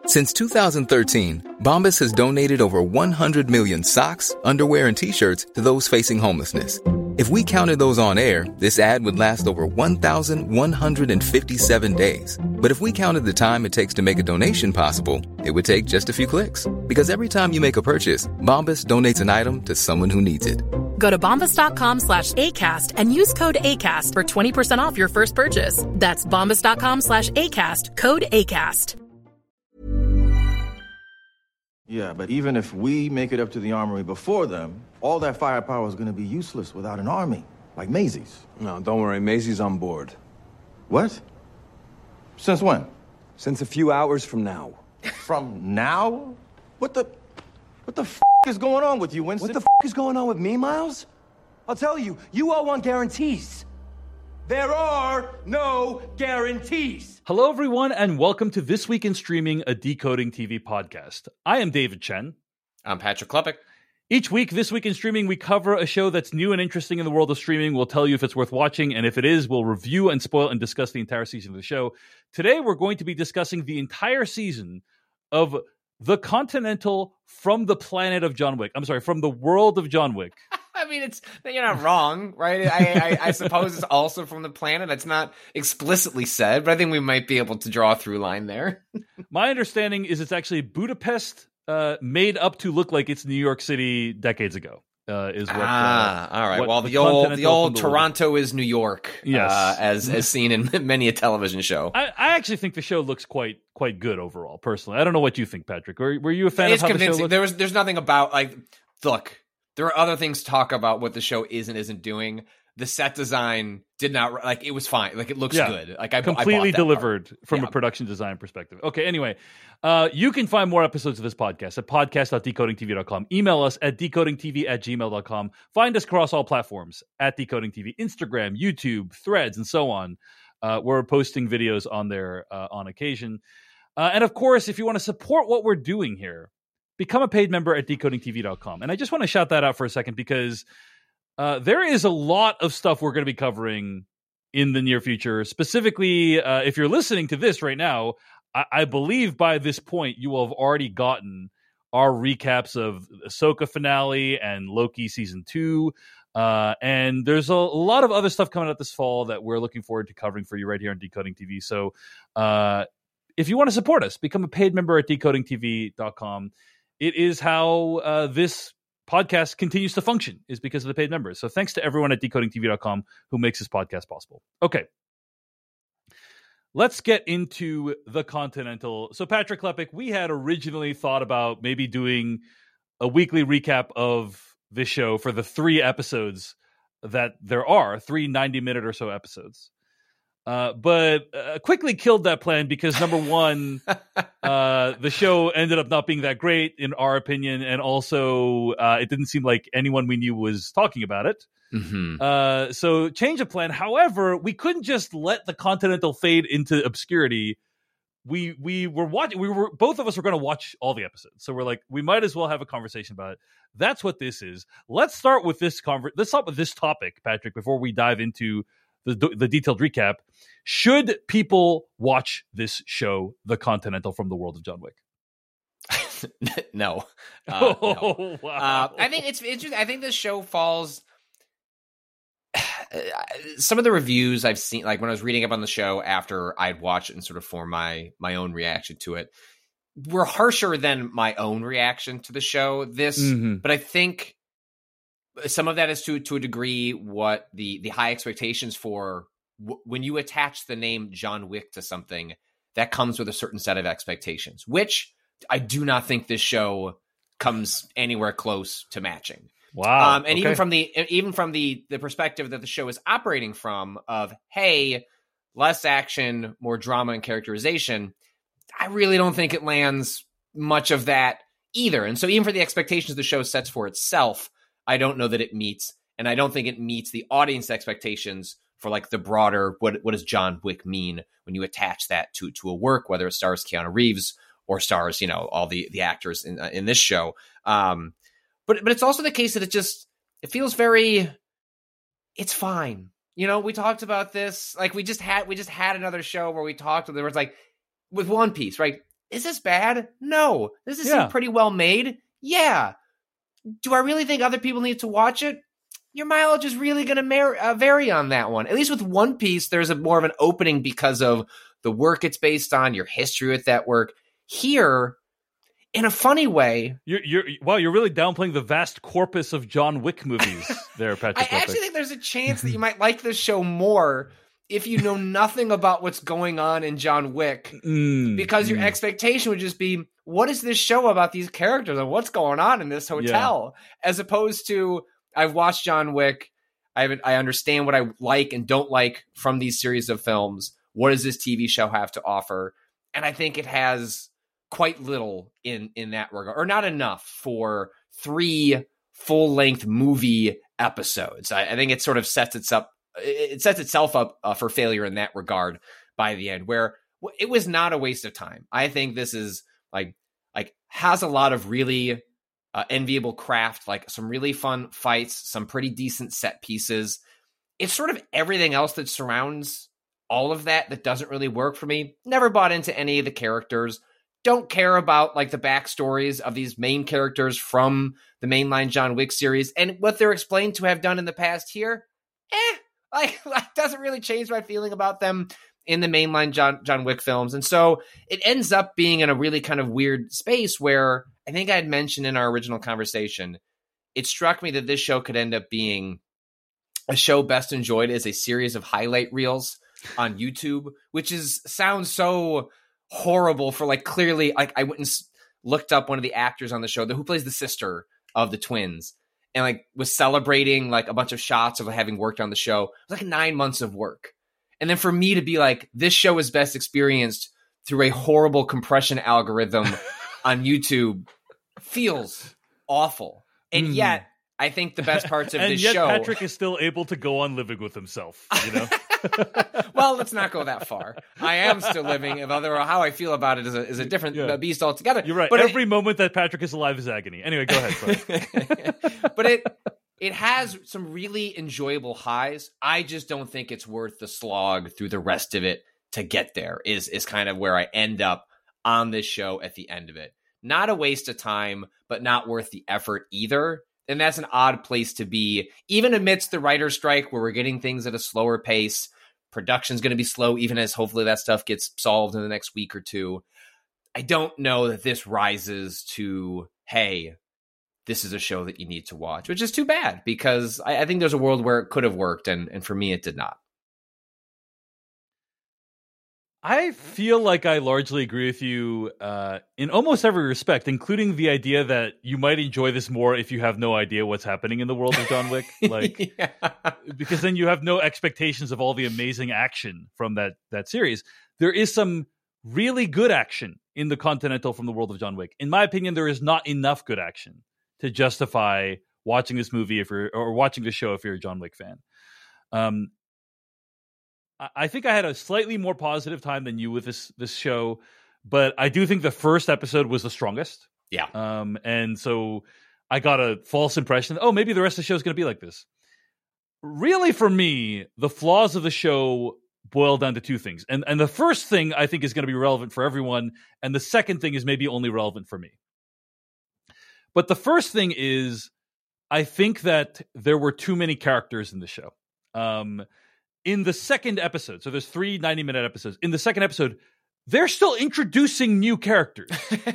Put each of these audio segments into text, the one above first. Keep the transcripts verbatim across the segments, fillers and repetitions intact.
Since two thousand thirteen, Bombas has donated over one hundred million socks, underwear, and T-shirts to those facing homelessness. If we counted those on air, this ad would last over one thousand one hundred fifty-seven days. But if we counted the time it takes to make a donation possible, it would take just a few clicks. Because every time you make a purchase, Bombas donates an item to someone who needs it. Go to bombas.com slash ACAST and use code ACAST for twenty percent off your first purchase. That's bombas.com slash ACAST, code ACAST. Yeah, but even if we make it up to the armory before them, all that firepower is going to be useless without an army, like Maisie's. No, don't worry. Maisie's on board. What? Since when? Since a few hours from now. From now? What the... What the f*** is going on with you, Winston? What the f*** is going on with me, Miles? I'll tell you, you all want guarantees. There are no guarantees. Hello, everyone, and welcome to This Week in Streaming, a Decoding T V podcast. I am David Chen. I'm Patrick Klepek. Each week, This Week in Streaming, we cover a show that's new and interesting in the world of streaming. We'll tell you if it's worth watching, and if it is, we'll review and spoil and discuss the entire season of the show. Today, we're going to be discussing the entire season of The Continental from the planet of John Wick. I'm sorry, from the world of John Wick. I mean, it's you're not wrong, right? I, I, I suppose it's also from the planet. It's not explicitly said, but I think we might be able to draw a through line there. My understanding is it's actually Budapest uh, made up to look like it's New York City decades ago. Uh, is what? Ah, uh, all right. what Well, the, the old the old the Toronto is New York. Yes, uh, as as seen in many a television show. I, I actually think the show looks quite quite good overall. Personally, I don't know what you think, Patrick. Were, were you a fan It's of how convincing. the show looked? There was there's nothing about like look. There are other things to talk about what the show is and isn't doing. The set design did not like it was fine. Like it looks yeah, good. Like I completely I delivered part. from yeah. a production design perspective. Okay, anyway, uh, you can find more episodes of this podcast at podcast dot decoding t v dot com. Email us at decoding t v at gmail dot com. Find us across all platforms at Decoding T V, Instagram, YouTube, Threads, and so on. Uh, we're posting videos on there uh, on occasion. Uh, and of course, if you want to support what we're doing here, become a paid member at decoding t v dot com. And I just want to shout that out for a second because uh, there is a lot of stuff we're going to be covering in the near future. Specifically, uh, if you're listening to this right now, I-, I believe by this point you will have already gotten our recaps of Ahsoka finale and Loki season two. Uh, and there's a, a lot of other stuff coming out this fall that we're looking forward to covering for you right here on Decoding T V. So uh, if you want to support us, become a paid member at decoding t v dot com. It is how uh, this podcast continues to function, is because of the paid members. So thanks to everyone at decoding t v dot com who makes this podcast possible. Okay. Let's get into The Continental. So Patrick Klepek, we had originally thought about maybe doing a weekly recap of this show for the three episodes that there are, three ninety-minute or so episodes. Uh, but uh, quickly killed that plan because, number one, uh, the show ended up not being that great, in our opinion, and also uh, it didn't seem like anyone we knew was talking about it. Mm-hmm. Uh, so change of plan. However, we couldn't just let The Continental fade into obscurity. We we were watching. We were both of us were going to watch all the episodes, so we're like, we might as well have a conversation about it. That's what this is. Let's start with this conver- Let's start with this topic, Patrick, before we dive into The, the detailed recap. Should people watch this show, The Continental from the world of John Wick? no. Uh, oh, no. Wow. Uh, I think it's interesting. I think this show falls. Some of the reviews I've seen, like when I was reading up on the show after I'd watched it and sort of formed my my own reaction to it, were harsher than my own reaction to the show. This, mm-hmm. but I think some of that is to to a degree what the the high expectations for w- when you attach the name John Wick to something, that comes with a certain set of expectations, which I do not think this show comes anywhere close to matching. Wow. Um, and okay. even from the even from the the perspective that the show is operating from, of hey, less action, more drama and characterization, I really don't think it lands much of that either. And so even for the expectations the show sets for itself, I don't know that it meets, and I don't think it meets the audience expectations for like the broader, what what does John Wick mean when you attach that to to a work, whether it stars Keanu Reeves or stars, you know, all the the actors in uh, in this show. Um, but but it's also the case that it just it feels very, it's fine. You know, we talked about this, like we just had we just had another show where we talked. There was like with One Piece, right? Is this bad? No. Does this Yeah. seem pretty well made? Yeah. Do I really think other people need to watch it? Your mileage is really going to mar- uh, vary on that one. At least with One Piece, there's a more of an opening because of the work it's based on, your history with that work. Here, in a funny way, You're, you're wow, you're really downplaying the vast corpus of John Wick movies there, Patrick. I actually think there's a chance that you might like this show more if you know nothing about what's going on in John Wick, Mm, because your mm. expectation would just be, what is this show about these characters and what's going on in this hotel? As opposed to, I've watched John Wick. I haven't, I understand what I like and don't like from these series of films. What does this T V show have to offer? And I think it has quite little in, in that regard, or not enough for three full-length movie episodes. I, I think it sort of sets its up, it sets itself up uh, for failure in that regard by the end, where it was not a waste of time. I think this is like, like has a lot of really Uh, enviable craft, like some really fun fights, some pretty decent set pieces. It's sort of everything else that surrounds all of that that doesn't really work for me. Never bought into any of the characters. Don't care about like the backstories of these main characters from the mainline John Wick series, and what they're explained to have done in the past here. Eh, like, like doesn't really change my feeling about them in the mainline John John Wick films. And so it ends up being in a really kind of weird space where I think I had mentioned in our original conversation, it struck me that this show could end up being a show best enjoyed as a series of highlight reels on YouTube, which is sounds so horrible for like clearly, like I went and looked up one of the actors on the show who plays the sister of the twins and like was celebrating like a bunch of shots of having worked on the show. It was like nine months of work. And then for me to be like, this show is best experienced through a horrible compression algorithm on YouTube feels awful. And Mm. yet, I think the best parts of and this yet show... Patrick is still able to go on living with himself, you know? Well, let's not go that far. I am still living, although how I feel about it is a, is a different Yeah. beast altogether. You're right. But Every it, moment that Patrick is alive is agony. Anyway, go ahead. Sorry. but it it has some really enjoyable highs. I just don't think it's worth the slog through the rest of it to get there, is, is kind of where I end up on this show at the end of it. Not a waste of time, but not worth the effort either. And that's an odd place to be, even amidst the writer's strike where we're getting things at a slower pace. Production's going to be slow, even as hopefully that stuff gets solved in the next week or two. I don't know that this rises to, hey, this is a show that you need to watch, which is too bad, because I, I think there's a world where it could have worked, and, and for me, it did not. I feel like I largely agree with you uh, in almost every respect, including the idea that you might enjoy this more if you have no idea what's happening in the world of John Wick. Like, Yeah. because then you have no expectations of all the amazing action from that that series. There is some really good action in the Continental from the world of John Wick. In my opinion, there is not enough good action to justify watching this movie if you're or watching the show if you're a John Wick fan. Um, I think I had a slightly more positive time than you with this this show, but I do think the first episode was the strongest. Yeah. Um, and so I got a false impression. Oh, maybe the rest of the show is going to be like this. Really, for me, the flaws of the show boil down to two things. And and the first thing I think is going to be relevant for everyone, and the second thing is maybe only relevant for me. But the first thing is, I think that there were too many characters in the show. Um, in the second episode, so there's three ninety-minute episodes. In the second episode, they're still introducing new characters.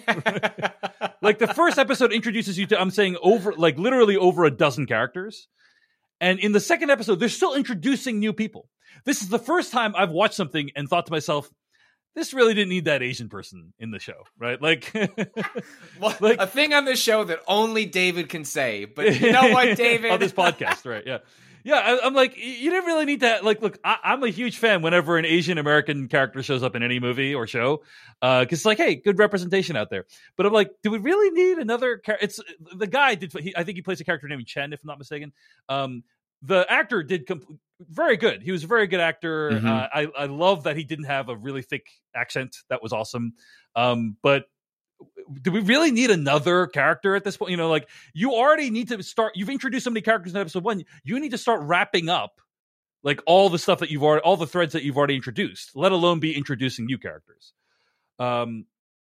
Like the first episode introduces you to, I'm saying over, like literally over a dozen characters. And in the second episode, they're still introducing new people. This is the first time I've watched something and thought to myself, this really didn't need that Asian person in the show, right? Like, well, like a thing on this show that only David can say. But you know what, David? On this podcast, right? Yeah. Yeah, I, I'm like, you didn't really need to, like, look, I, I'm a huge fan whenever an Asian American character shows up in any movie or show, because uh, it's like, hey, good representation out there. But I'm like, do we really need another character? It's the guy did, he, I think he plays a character named Chen, if I'm not mistaken. Um, the actor did com- very good. He was a very good actor. Mm-hmm. Uh, I, I love that he didn't have a really thick accent. That was awesome. Um, but do we really need another character at this point? You know, like you already need to start. You've introduced so many characters in episode one. You need to start wrapping up like all the stuff that you've already, all the threads that you've already introduced, let alone be introducing new characters. Um,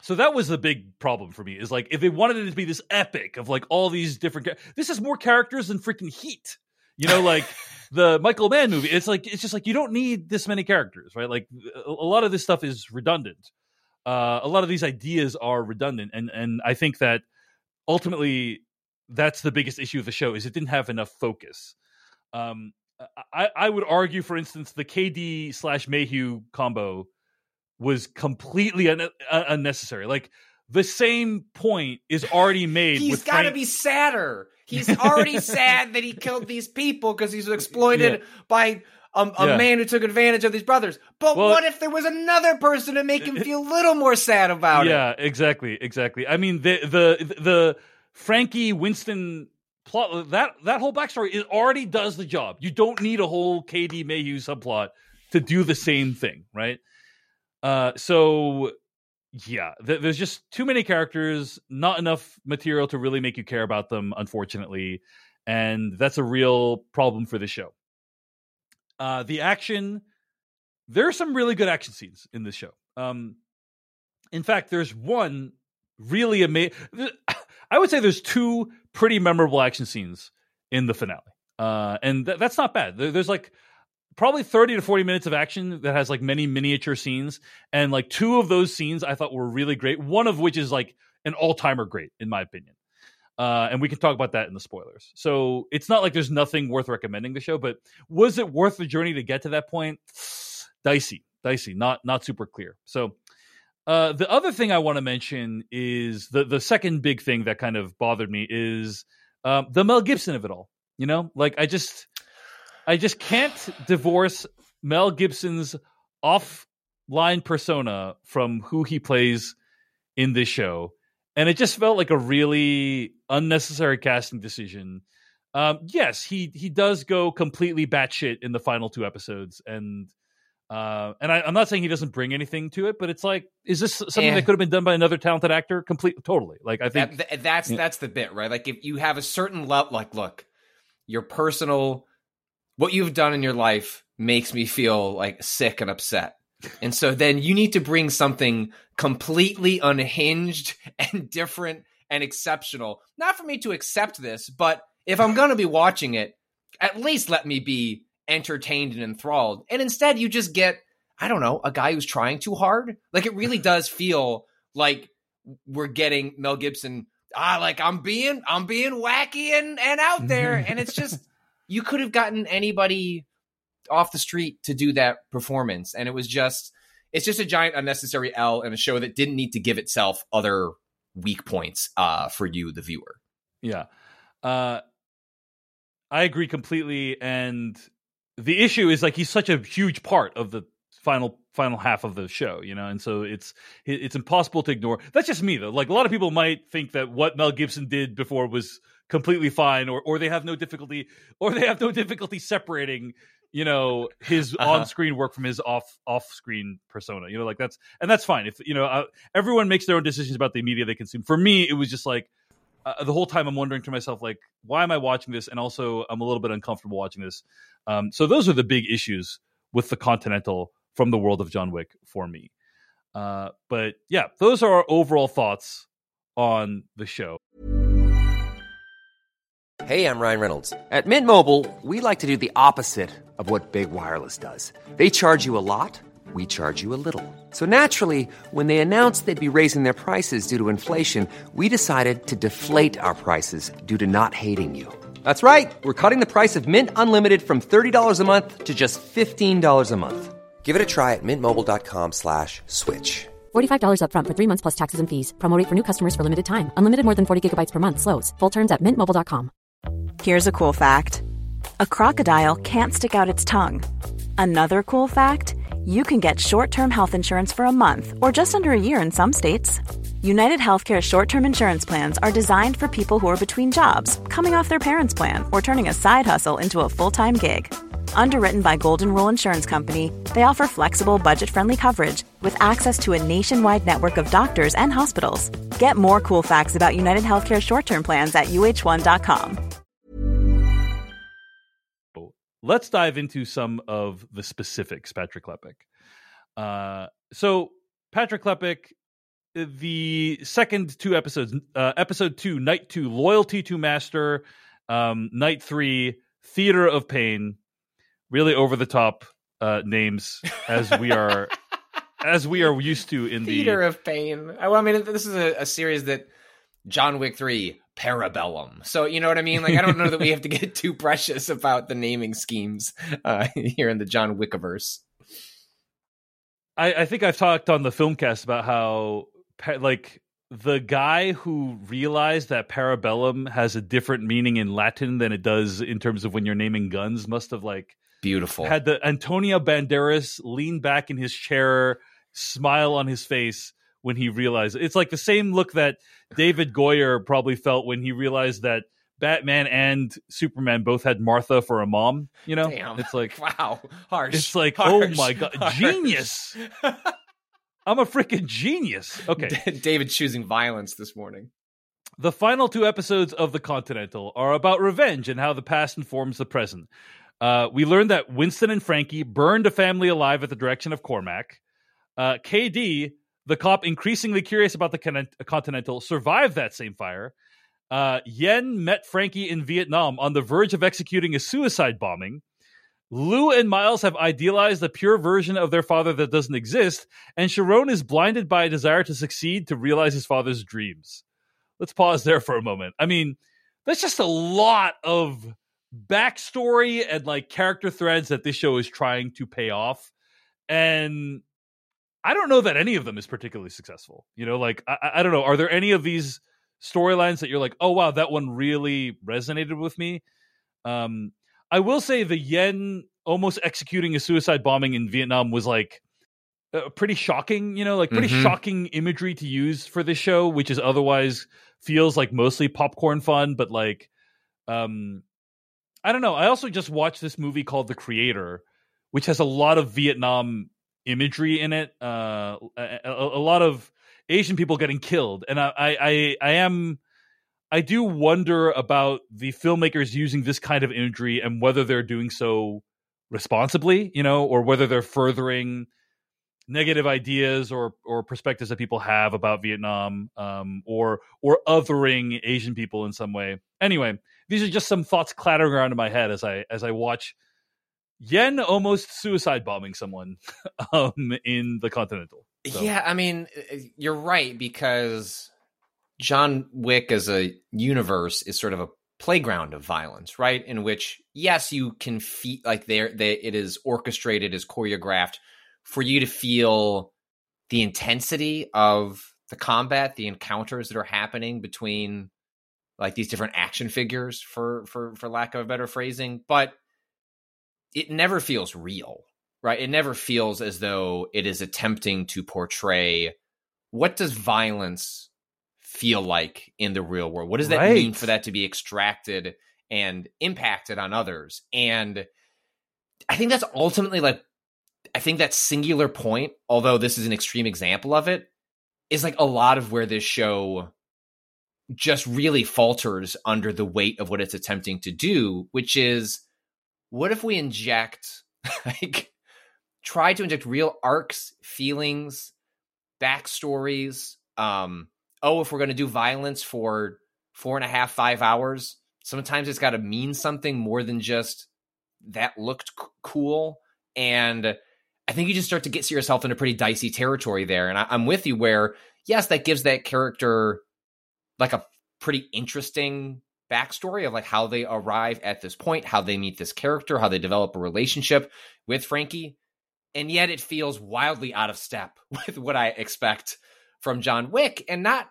So that was the big problem for me, is like, if they wanted it to be this epic of like all these different, this is more characters than freaking Heat, you know, like the Michael Mann movie. It's like, it's just like, you don't need this many characters, right? Like a, a lot of this stuff is redundant. Uh, a lot of these ideas are redundant. And, and I think that ultimately that's the biggest issue of the show, is it didn't have enough focus. Um, I, I would argue, for instance, the K D slash Mayhew combo was completely un- uh, unnecessary. Like, the same point is already made. He's got to Frank- be sadder. He's already sad that he killed these people because he's exploited yeah. by a, a yeah. man who took advantage of these brothers. But well, what if there was another person to make him feel a little more sad about yeah, it? Yeah, exactly, exactly. I mean, the the the Frankie Winston plot, that that whole backstory, it already does the job. You don't need a whole K D Mayhew subplot to do the same thing, right? Uh, so yeah, th- there's just too many characters, not enough material to really make you care about them, unfortunately, and that's a real problem for the show. Uh, the action, there are some really good action scenes in this show. Um, in fact, there's one really amazing. I would say there's two pretty memorable action scenes in the finale, uh, and th- that's not bad. There- there's like probably thirty to forty minutes of action that has like many miniature scenes. And like two of those scenes I thought were really great. One of which is like an all-timer great, in my opinion. Uh, and we can talk about that in the spoilers. So it's not like there's nothing worth recommending the show, but was it worth the journey to get to that point? Dicey, dicey, not, not super clear. So uh, the other thing I want to mention is the, the second big thing that kind of bothered me is um, the Mel Gibson of it all. You know, like I just, I just can't divorce Mel Gibson's offline persona from who he plays in this show. And it just felt like a really unnecessary casting decision. Um, yes, he he does go completely batshit in the final two episodes. And uh, and I, I'm not saying he doesn't bring anything to it, but it's like, is this something eh. that could have been done by another talented actor? Complete, totally. Like, I think that, that's, yeah. that's the bit, right? Like, if you have a certain level, like, look, your personal... what you've done in your life makes me feel like sick and upset. And so then you need to bring something completely unhinged and different and exceptional. Not for me to accept this, but if I'm going to be watching it, at least let me be entertained and enthralled. And instead you just get, I don't know, a guy who's trying too hard. Like, it really does feel like we're getting Mel Gibson, ah, like I'm being, I'm being wacky and, and out there. And it's just, you could have gotten anybody off the street to do that performance. And it was just, it's just a giant unnecessary L in a show that didn't need to give itself other weak points uh, for you, the viewer. Yeah. Uh, I agree completely. And the issue is like, he's such a huge part of the final final half of the show, you know, and so it's it's impossible to ignore. That's just me, though. Like, a lot of people might think that what Mel Gibson did before was completely fine, or or they have no difficulty, or they have no difficulty separating, you know, his uh-huh. on-screen work from his off off-screen persona. You know, like that's and that's fine. If you know, uh, everyone makes their own decisions about the media they consume. For me, it was just like uh, the whole time I'm wondering to myself, like, why am I watching this? And also, I'm a little bit uncomfortable watching this. Um, so those are the big issues with the Continental from the world of John Wick for me. Uh, but yeah, those are our overall thoughts on the show. Hey, I'm Ryan Reynolds. At Mint Mobile, we like to do the opposite of what Big Wireless does. They charge you a lot, we charge you a little. So naturally, when they announced they'd be raising their prices due to inflation, we decided to deflate our prices due to not hating you. That's right. We're cutting the price of Mint Unlimited from thirty dollars a month to just fifteen dollars a month. Give it a try at mintmobile.com slash switch. forty-five dollars up front for three months plus taxes and fees. Promo rate for new customers for limited time. Unlimited more than forty gigabytes per month. Slows full terms at mint mobile dot com. Here's a cool fact. A crocodile can't stick out its tongue. Another cool fact, you can get short-term health insurance for a month or just under a year in some states. United Healthcare short-term insurance plans are designed for people who are between jobs, coming off their parents' plan, or turning a side hustle into a full-time gig. Underwritten by Golden Rule Insurance Company, they offer flexible, budget-friendly coverage with access to a nationwide network of doctors and hospitals. Get more cool facts about United Healthcare short-term plans at U H one dot com. Let's dive into some of the specifics, Patrick Klepek. Uh, so, Patrick Klepek, the second two episodes, uh, episode two, night two, Loyalty to Master, um, night three, Theater of Pain, really over the top uh, names as we are as we are used to in the Theater of Pain. Well, I mean, this is a, a series that John Wick three, Parabellum. So, you know what I mean? Like, I don't know that we have to get too precious about the naming schemes uh, here in the John Wickiverse. I, I think I've talked on the Filmcast about how, like, the guy who realized that Parabellum has a different meaning in Latin than it does in terms of when you're naming guns must have, like, beautiful. Had the Antonio Banderas lean back in his chair, smile on his face when he realized it. It's like the same look that David Goyer probably felt when he realized that Batman and Superman both had Martha for a mom. You know, Damn. It's like, wow, harsh. It's like, harsh, oh my god, harsh. Genius! I'm a freaking genius. Okay, David choosing violence this morning. The final two episodes of The Continental are about revenge and how the past informs the present. Uh, we learned that Winston and Frankie burned a family alive at the direction of Cormac. Uh, K D, the cop increasingly curious about the con- Continental, survived that same fire. Uh, Yen met Frankie in Vietnam on the verge of executing a suicide bombing. Lou and Miles have idealized a pure version of their father that doesn't exist, and Sharon is blinded by a desire to succeed to realize his father's dreams. Let's pause there for a moment. I mean, that's just a lot of backstory and like character threads that this show is trying to pay off. And I don't know that any of them is particularly successful. You know, like, I, I don't know. Are there any of these storylines that you're like, oh, wow, that one really resonated with me? Um, I will say the Yen almost executing a suicide bombing in Vietnam was like uh, pretty shocking, you know, like pretty Mm-hmm. shocking imagery to use for this show, which is otherwise feels like mostly popcorn fun. But like, um, I don't know. I also just watched this movie called The Creator, which has a lot of Vietnam imagery in it, uh, a, a, a lot of Asian people getting killed, and I, I, I am, I do wonder about the filmmakers using this kind of imagery and whether they're doing so responsibly, you know, or whether they're furthering negative ideas or or perspectives that people have about Vietnam, um, or or othering Asian people in some way. Anyway, these are just some thoughts clattering around in my head as I as I watch Yen almost suicide bombing someone um, in the Continental. So. Yeah, I mean, you're right, because John Wick as a universe is sort of a playground of violence, right? In which, yes, you can feel like there, they, it is orchestrated, is choreographed for you to feel the intensity of the combat, the encounters that are happening between like these different action figures, for for for lack of a better phrasing, but it never feels real, right? It never feels as though it is attempting to portray what does violence feel like in the real world? What does that right. mean for that to be extracted and impacted on others? And I think that's ultimately like, I think that singular point, although this is an extreme example of it, is like a lot of where this show just really falters under the weight of what it's attempting to do, which is, what if we inject, like, try to inject real arcs, feelings, backstories? Um, oh, if we're going to do violence for four and a half, five hours, sometimes it's got to mean something more than just that looked c- cool. And I think you just start to get yourself into pretty dicey territory there. And I, I'm with you where, yes, that gives that character like a pretty interesting backstory of like how they arrive at this point, how they meet this character, how they develop a relationship with Frankie. And yet it feels wildly out of step with what I expect from John Wick, and not,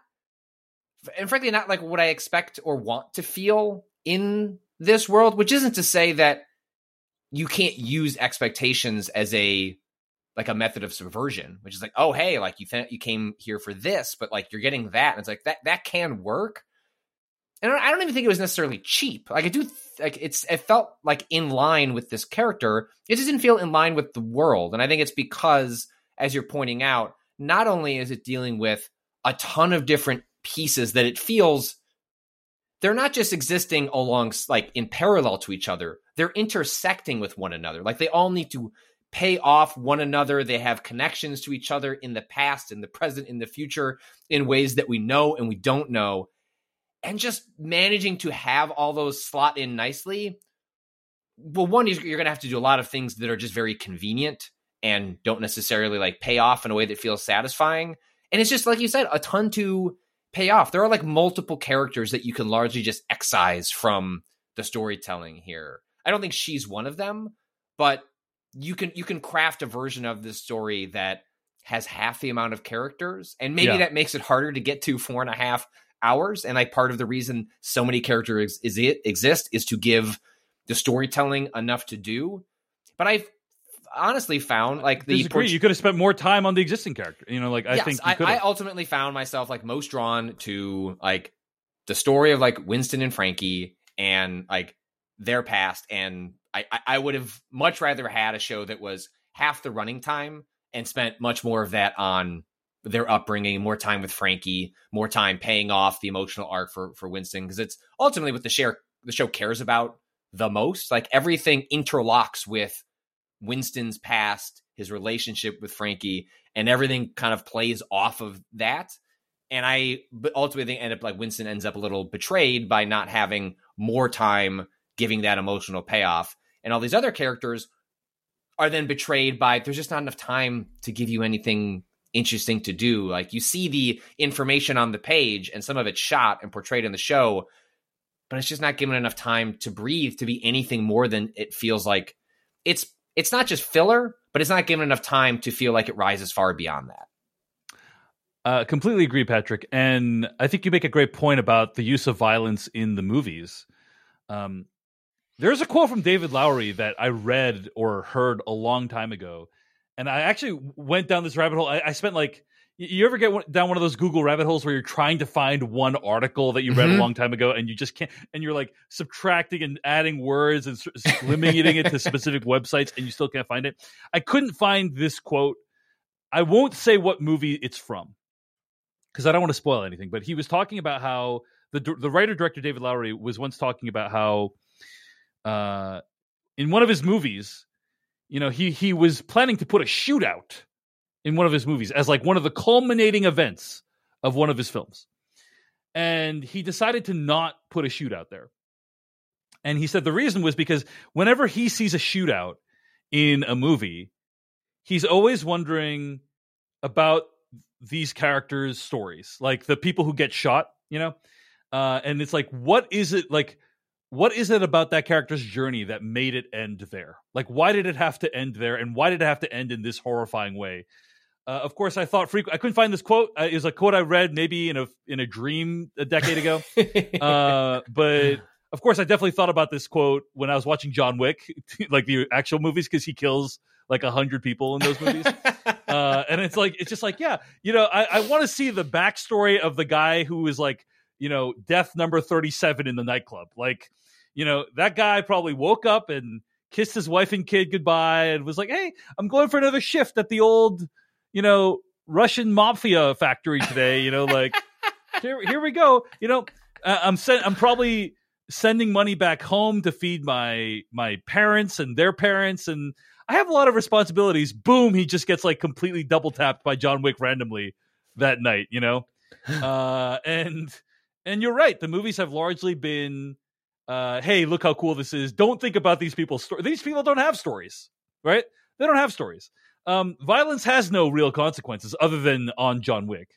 and frankly, not like what I expect or want to feel in this world, which isn't to say that you can't use expectations as a, like a method of subversion, which is like, oh, hey, like you th- you came here for this, but like you're getting that. And it's like, that, that can work. And I don't even think it was necessarily cheap. Like I do, th- like it's, it felt like in line with this character. It just didn't feel in line with the world. And I think it's because, as you're pointing out, not only is it dealing with a ton of different pieces that it feels they're not just existing along, like in parallel to each other. They're intersecting with one another. Like they all need to pay off one another. They have connections to each other in the past, in the present, in the future, in ways that we know and we don't know. And just managing to have all those slot in nicely. Well, one, you're going to have to do a lot of things that are just very convenient and don't necessarily like pay off in a way that feels satisfying. And it's just, like you said, a ton to pay off. There are like multiple characters that you can largely just excise from the storytelling here. I don't think she's one of them, but you can you can craft a version of this story that has half the amount of characters, and maybe Yeah. that makes it harder to get to four and a half hours. And like part of the reason so many characters is it exist is to give the storytelling enough to do. But I've honestly found like the Disagree. You could have spent more time on the existing character. You know, like I yes, think you I, could I have. ultimately found myself like most drawn to like the story of like Winston and Frankie and like their past. And I, I, I would have much rather had a show that was half the running time and spent much more of that on their upbringing, more time with Frankie, more time paying off the emotional arc for, for Winston. Cause it's ultimately what the share, the show cares about the most. Like everything interlocks with Winston's past, his relationship with Frankie, and everything kind of plays off of that. And I but ultimately think end up like Winston ends up a little betrayed by not having more time giving that emotional payoff. And all these other characters are then betrayed by there's just not enough time to give you anything interesting to do. Like you see the information on the page and some of it's shot and portrayed in the show, but it's just not given enough time to breathe to be anything more than it feels like. It's it's not just filler, but it's not given enough time to feel like it rises far beyond that. Uh, completely agree, Patrick. And I think you make a great point about the use of violence in the movies. Um, there's a quote from David Lowery that I read or heard a long time ago. And I actually went down this rabbit hole. I, I spent like, you ever get one, down one of those Google rabbit holes where you're trying to find one article that you read Mm-hmm. a long time ago and you just can't, and you're like subtracting and adding words and s- limiting it to specific websites and you still can't find it. I couldn't find this quote. I won't say what movie it's from because I don't want to spoil anything, but he was talking about how the the writer-director David Lowery was once talking about how uh, in one of his movies, you know, he he was planning to put a shootout in one of his movies as like one of the culminating events of one of his films. And he decided to not put a shootout there. And he said the reason was because whenever he sees a shootout in a movie, he's always wondering about these characters' stories, like the people who get shot, you know? Uh, and it's like, what is it like? What is it about that character's journey that made it end there? Like, why did it have to end there? And why did it have to end in this horrifying way? Uh, of course, I thought frequently, I couldn't find this quote. Uh, it was a quote I read maybe in a in a dream a decade ago. uh, but of course, I definitely thought about this quote when I was watching John Wick, like the actual movies, because he kills like a hundred people in those movies. uh, and it's like, it's just like, yeah, you know, I, I want to see the backstory of the guy who is like, you know, death number thirty-seven in the nightclub. Like, you know, that guy probably woke up and kissed his wife and kid goodbye and was like, hey, I'm going for another shift at the old, you know, Russian mafia factory today. You know, like, here, here we go. You know, uh, I'm sen- I'm probably sending money back home to feed my my parents and their parents, and I have a lot of responsibilities. Boom, he just gets like completely double tapped by John Wick randomly that night. You know, uh, and and you're right. The movies have largely been, uh, hey, look how cool this is. Don't think about these people's stories. These people don't have stories, right? They don't have stories. Um, violence has no real consequences other than on John Wick.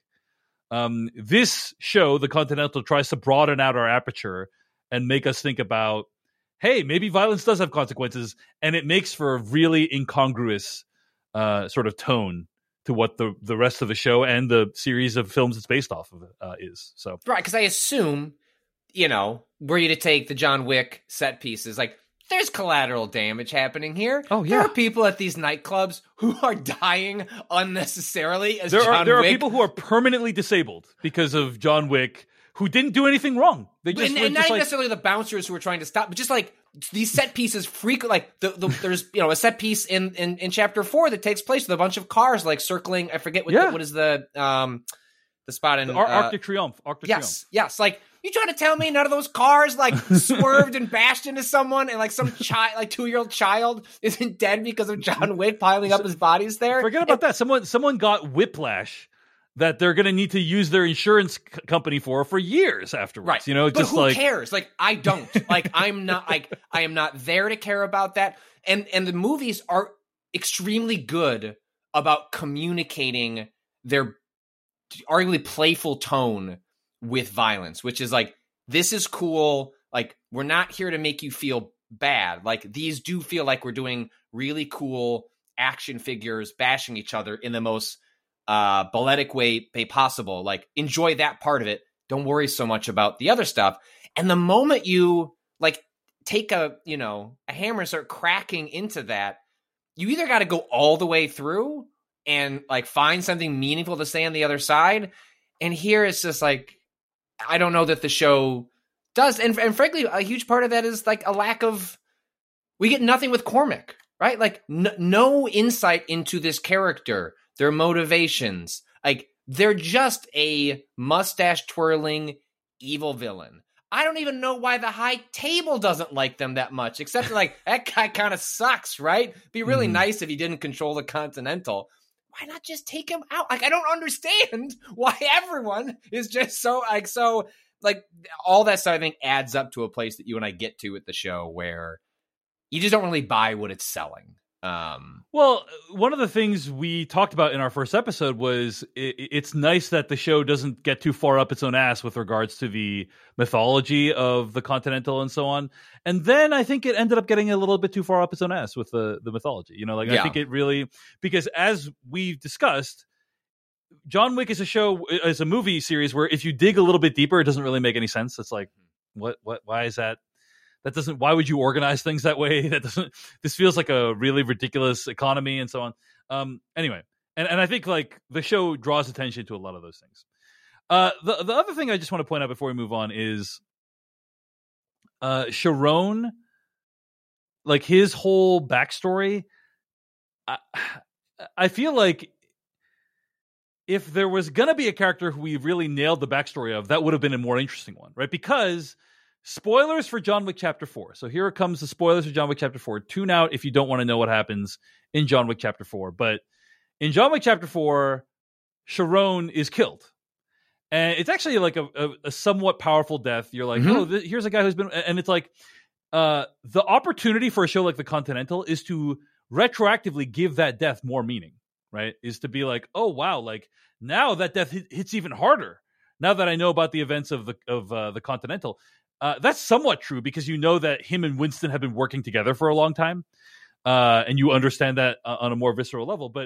Um, this show, The Continental, tries to broaden out our aperture and make us think about, hey, maybe violence does have consequences, and it makes for a really incongruous uh, sort of tone to what the, the rest of the show and the series of films it's based off of uh, is. So Right, because I assume, you know, were you to take the John Wick set pieces, like, there's collateral damage happening here. Oh, yeah. There are people at these nightclubs who are dying unnecessarily as there John are there Wick. are people who are permanently disabled because of John Wick who didn't do anything wrong. They just and, were and not just even like, necessarily the bouncers who were trying to stop, but just like these set pieces freak like the, the there's you know a set piece in, in in chapter four that takes place with a bunch of cars like circling. I forget what Yeah. the, what is the um the spot in Ar- uh, Arc de Triomphe. Arc de yes, Triomphe. yes. Like, you trying to tell me none of those cars like swerved and bashed into someone, and like some child, like two year old child, isn't dead because of John Wick piling up his bodies there? Forget about it, that. Someone, someone got whiplash that they're going to need to use their insurance c- company for for years afterwards. Right. You know, but just who like cares? Like, I don't. Like, I'm not. Like, I am not there to care about that. And and the movies are extremely good about communicating their arguably playful tone with violence, which is like, this is cool. Like, we're not here to make you feel bad. Like, these do feel like we're doing really cool action figures bashing each other in the most uh, balletic way, way possible. Like, enjoy that part of it. Don't worry so much about the other stuff. And the moment you like take a, you know, a hammer and start cracking into that, you either got to go all the way through and like find something meaningful to say on the other side. And here it's just like, I don't know that the show does. And, and frankly, a huge part of that is like a lack of, we get nothing with Cormac, right? Like n- no insight into this character, their motivations. Like, they're just a mustache twirling evil villain. I don't even know why the High Table doesn't like them that much, except like, that guy kind of sucks, right? Be really mm-hmm. nice if he didn't control the Continental. Why not just take him out? Like, I don't understand why everyone is just so like, so like all that stuff I think adds up to a place that you and I get to with the show where you just don't really buy what it's selling. Um, well, one of the things we talked about in our first episode was it, it's nice that the show doesn't get too far up its own ass with regards to the mythology of the Continental and so on. And then I think it ended up getting a little bit too far up its own ass with the, the mythology. You know, like yeah. I think it really, because as we've discussed, John Wick is a show, is a movie series where if you dig a little bit deeper, it doesn't really make any sense. It's like, what, what, why is that? That doesn't, why would you organize things that way? That doesn't, this feels like a really ridiculous economy and so on. Um, anyway, and, and I think like the show draws attention to a lot of those things. Uh, the, the other thing I just want to point out before we move on is uh, Sharon, like his whole backstory. I, I feel like if there was going to be a character who we really nailed the backstory of, that would have been a more interesting one, right? Because spoilers for John Wick Chapter four. So here comes the spoilers for John Wick Chapter four. Tune out if you don't want to know what happens in John Wick Chapter four. But in John Wick Chapter four, Sharon is killed. And it's actually like a, a, a somewhat powerful death. You're like, mm-hmm. oh, th- here's a guy who's been... And it's like, uh, the opportunity for a show like The Continental is to retroactively give that death more meaning, right? Is to be like, oh, wow, like now that death hit, hits even harder. Now that I know about the events of the of uh, the Continental. Uh, that's somewhat true because you know that him and Winston have been working together for a long time, uh, and you understand that uh, on a more visceral level. But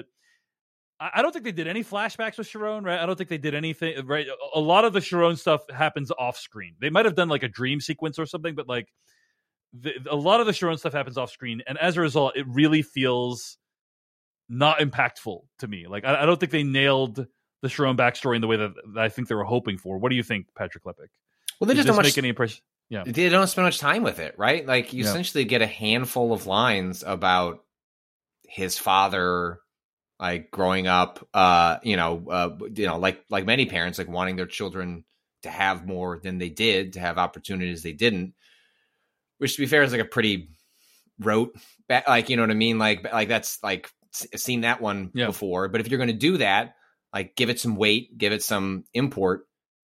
I, I don't think they did any flashbacks with Sharon, right? I don't think they did anything, right? A, a lot of the Sharon stuff happens off screen. They might have done like a dream sequence or something, but like the, a lot of the Sharon stuff happens off screen, and as a result, it really feels not impactful to me. Like I, I don't think they nailed the Sharon backstory in the way that, that I think they were hoping for. What do you think, Patrick Lepic? Well, they Did just this don't make much, any impression. Yeah, they don't spend much time with it, right? Like you yeah. essentially get a handful of lines about his father, like growing up, uh, you know, uh, you know, like like many parents, like wanting their children to have more than they did, to have opportunities they didn't. Which, to be fair, is like a pretty rote, like you know what I mean, like like that's like seen that one yeah. before. But if you're going to do that, like give it some weight, give it some import,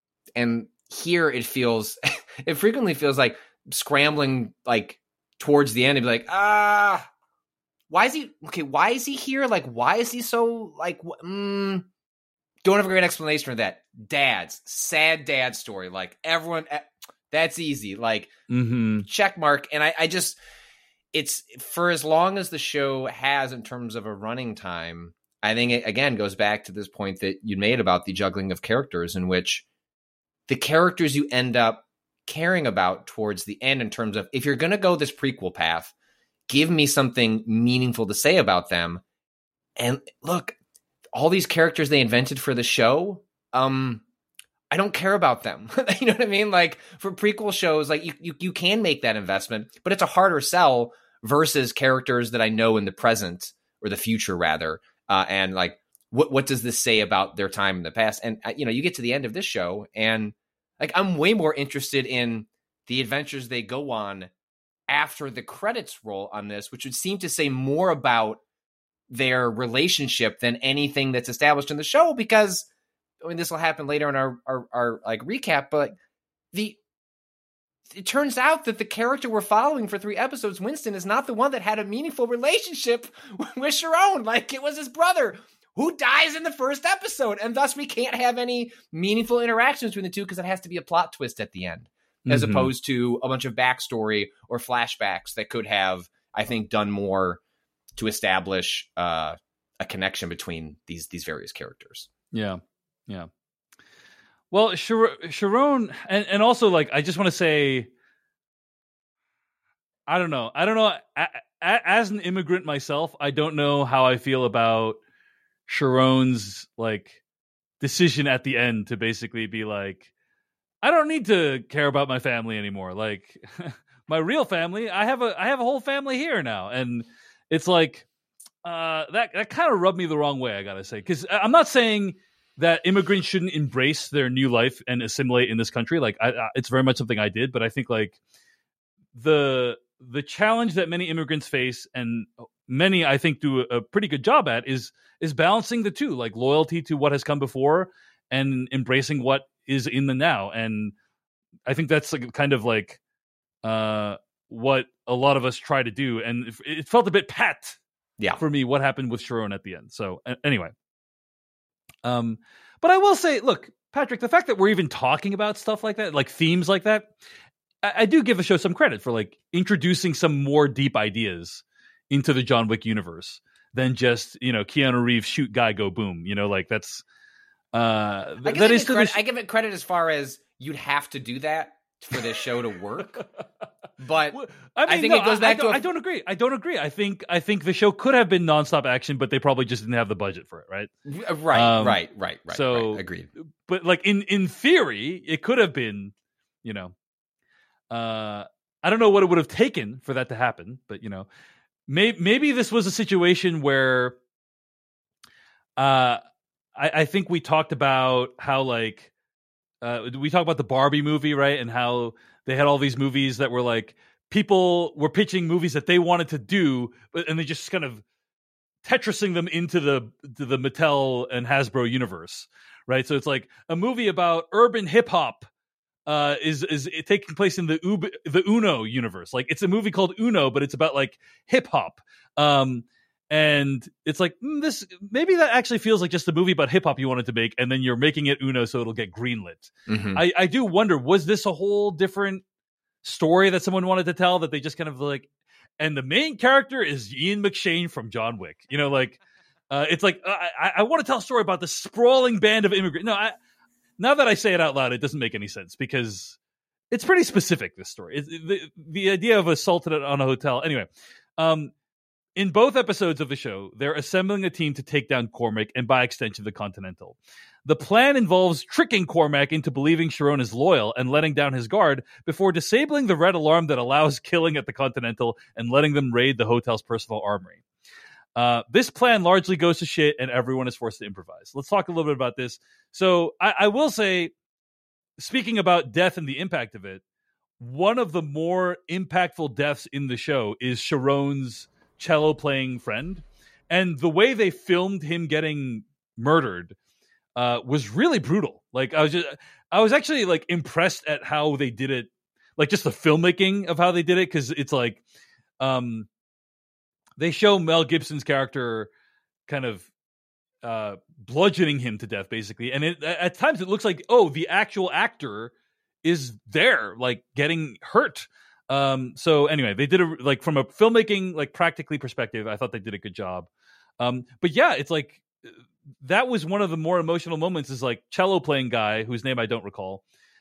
and here it feels, it frequently feels like scrambling, like towards the end and be like, ah, why is he, okay, why is he here? Like, why is he so, like, mm, don't have a great explanation for that. Dad's, sad dad story. Like, everyone, that's easy. Like, mm-hmm. check mark. And I, I just, it's, for as long as the show has in terms of a running time, I think it, again, goes back to this point that you made about the juggling of characters, in which the characters you end up caring about towards the end, in terms of, if you're going to go this prequel path, give me something meaningful to say about them. And look, all these characters they invented for the show, um, I don't care about them. You know what I mean? Like for prequel shows, like you, you, you can make that investment, but it's a harder sell versus characters that I know in the present, or the future rather. Uh, and like what what does this say about their time in the past? And uh, you know, you get to the end of this show, and like I'm way more interested in the adventures they go on after the credits roll on this, which would seem to say more about their relationship than anything that's established in the show. Because I mean, this will happen later in our our, our like recap, but the it turns out that the character we're following for three episodes, Winston, is not the one that had a meaningful relationship with Sharon. Like, it was his brother who dies in the first episode, and thus we can't have any meaningful interactions between the two because it has to be a plot twist at the end, as mm-hmm. opposed to a bunch of backstory or flashbacks that could have, I think, done more to establish uh, a connection between these these various characters. Yeah, yeah. Well, Shar- Sharon, and, and also, like, I just want to say, I don't know. I don't know. A- a- as an immigrant myself, I don't know how I feel about Sharon's, like, decision at the end to basically be like, I don't need to care about my family anymore. Like, my real family, I have a I have a whole family here now. And it's like, uh, that, that kind of rubbed me the wrong way, I gotta say. Because I'm not saying that immigrants shouldn't embrace their new life and assimilate in this country. Like, I, I, it's very much something I did, but I think like the the challenge that many immigrants face, and many I think do a, a pretty good job at, is is balancing the two, like loyalty to what has come before and embracing what is in the now. And I think that's like kind of like uh, what a lot of us try to do. And it, it felt a bit pat, yeah, for me what happened with Sharon at the end. So a- anyway. Um, but I will say, look, Patrick, the fact that we're even talking about stuff like that, like themes like that, I, I do give the show some credit for like introducing some more deep ideas into the John Wick universe than just, you know, Keanu Reeves shoot guy, go boom. You know, like that's uh, th- I give that it is credit, the... I give it credit as far as you'd have to do that for this show to work. But well, I, mean, I think no, it goes back I, to. I, A... I don't agree. I don't agree. I think I think the show could have been nonstop action, but they probably just didn't have the budget for it, right? Right, um, right, right, right. So right, agreed. But like in in theory, it could have been, you know, uh, I don't know what it would have taken for that to happen, but you know, maybe maybe this was a situation where, uh, I, I think we talked about how like, uh, we talked about the Barbie movie, right, and how they had all these movies that were like, people were pitching movies that they wanted to do, but and they just kind of Tetrising them into the to the Mattel and Hasbro universe, right? So it's like a movie about urban hip hop uh, is is taking place in the Ub- the Uno universe. Like it's a movie called Uno, but it's about like hip hop. Um, and it's like mm, this maybe that actually feels like just a movie about hip hop you wanted to make, and then you're making it Uno so it'll get greenlit. Mm-hmm. I, I do wonder, was this a whole different story that someone wanted to tell that they just kind of like, and the main character is Ian McShane from John Wick. You know, like uh, it's like uh, I, I want to tell a story about this sprawling band of immigrants. No, I, now that I say it out loud, it doesn't make any sense because it's pretty specific. This story, it's, the the idea of assault on a hotel. Anyway, um, in both episodes of the show, they're assembling a team to take down Cormac and, by extension, the Continental. The plan involves tricking Cormac into believing Sharon is loyal and letting down his guard before disabling the red alarm that allows killing at the Continental and letting them raid the hotel's personal armory. Uh, this plan largely goes to shit and everyone is forced to improvise. Let's talk a little bit about this. So I, I will say, speaking about death and the impact of it, one of the more impactful deaths in the show is Sharon's cello playing friend. And the way they filmed him getting murdered Uh, was really brutal. Like I was just, I was actually like impressed at how they did it, like just the filmmaking of how they did it. Cause it's like, um, they show Mel Gibson's character kind of, uh, bludgeoning him to death basically. And it, at times it looks like, oh, the actual actor is there, like getting hurt. Um, so anyway, they did it like from a filmmaking, like practically perspective. I thought they did a good job. Um, but yeah, it's like, that was one of the more emotional moments is like cello playing guy whose name I don't recall.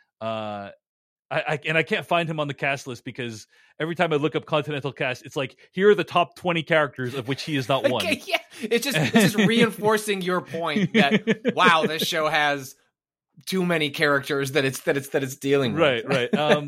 Uh, I, I and I can't find him on the cast list because every time I look up Continental cast, it's like, here are the top twenty characters of which he is not one. Okay, yeah. It's just, it's just reinforcing your point that, wow, this show has too many characters that it's that it's that it's dealing with. Right, right. Um,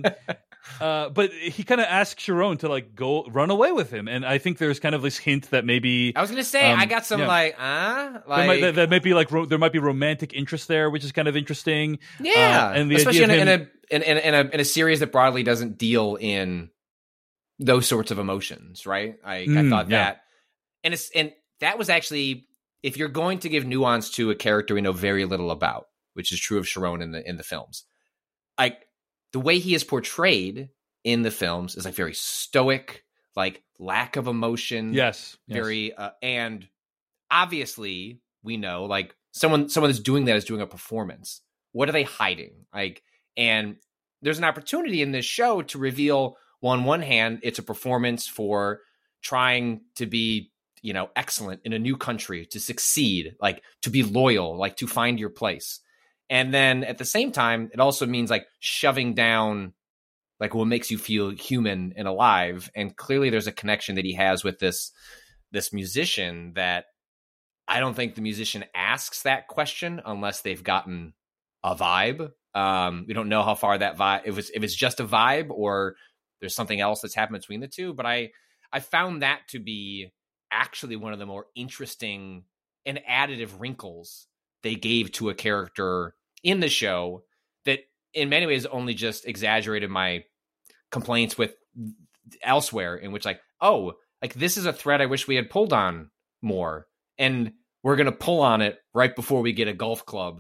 uh, but he kind of asks Sharon to like go run away with him, and I think there's kind of this hint that maybe I was gonna say um, I got some yeah. like uh like there might, that, that might be like ro- there might be romantic interest there, which is kind of interesting. yeah, uh, and the especially in idea a, of him, in, a, in, in, in a in a series that broadly doesn't deal in those sorts of emotions, right? I, Mm, I thought yeah. that, and it's and that was actually, if you're going to give nuance to a character we know very little about, which is true of Sharon in the in the films, like the way he is portrayed in the films is like very stoic, like lack of emotion. yes, yes. Very, uh, and obviously we know like someone someone that's doing that is doing a performance. What are they hiding? Like, and there's an opportunity in this show to reveal, well, on one hand, it's a performance for trying to be, you know, excellent in a new country, to succeed, like to be loyal, like to find your place. And then at the same time, it also means like shoving down like what makes you feel human and alive. And clearly there's a connection that he has with this, this musician that I don't think the musician asks that question unless they've gotten a vibe. Um, we don't know how far that vibe, if it's, if it's just a vibe or there's something else that's happened between the two. But I, I found that to be actually one of the more interesting and additive wrinkles they gave to a character in the show that in many ways only just exaggerated my complaints with elsewhere, in which like, oh, like this is a thread I wish we had pulled on more. And we're going to pull on it right before we get a golf club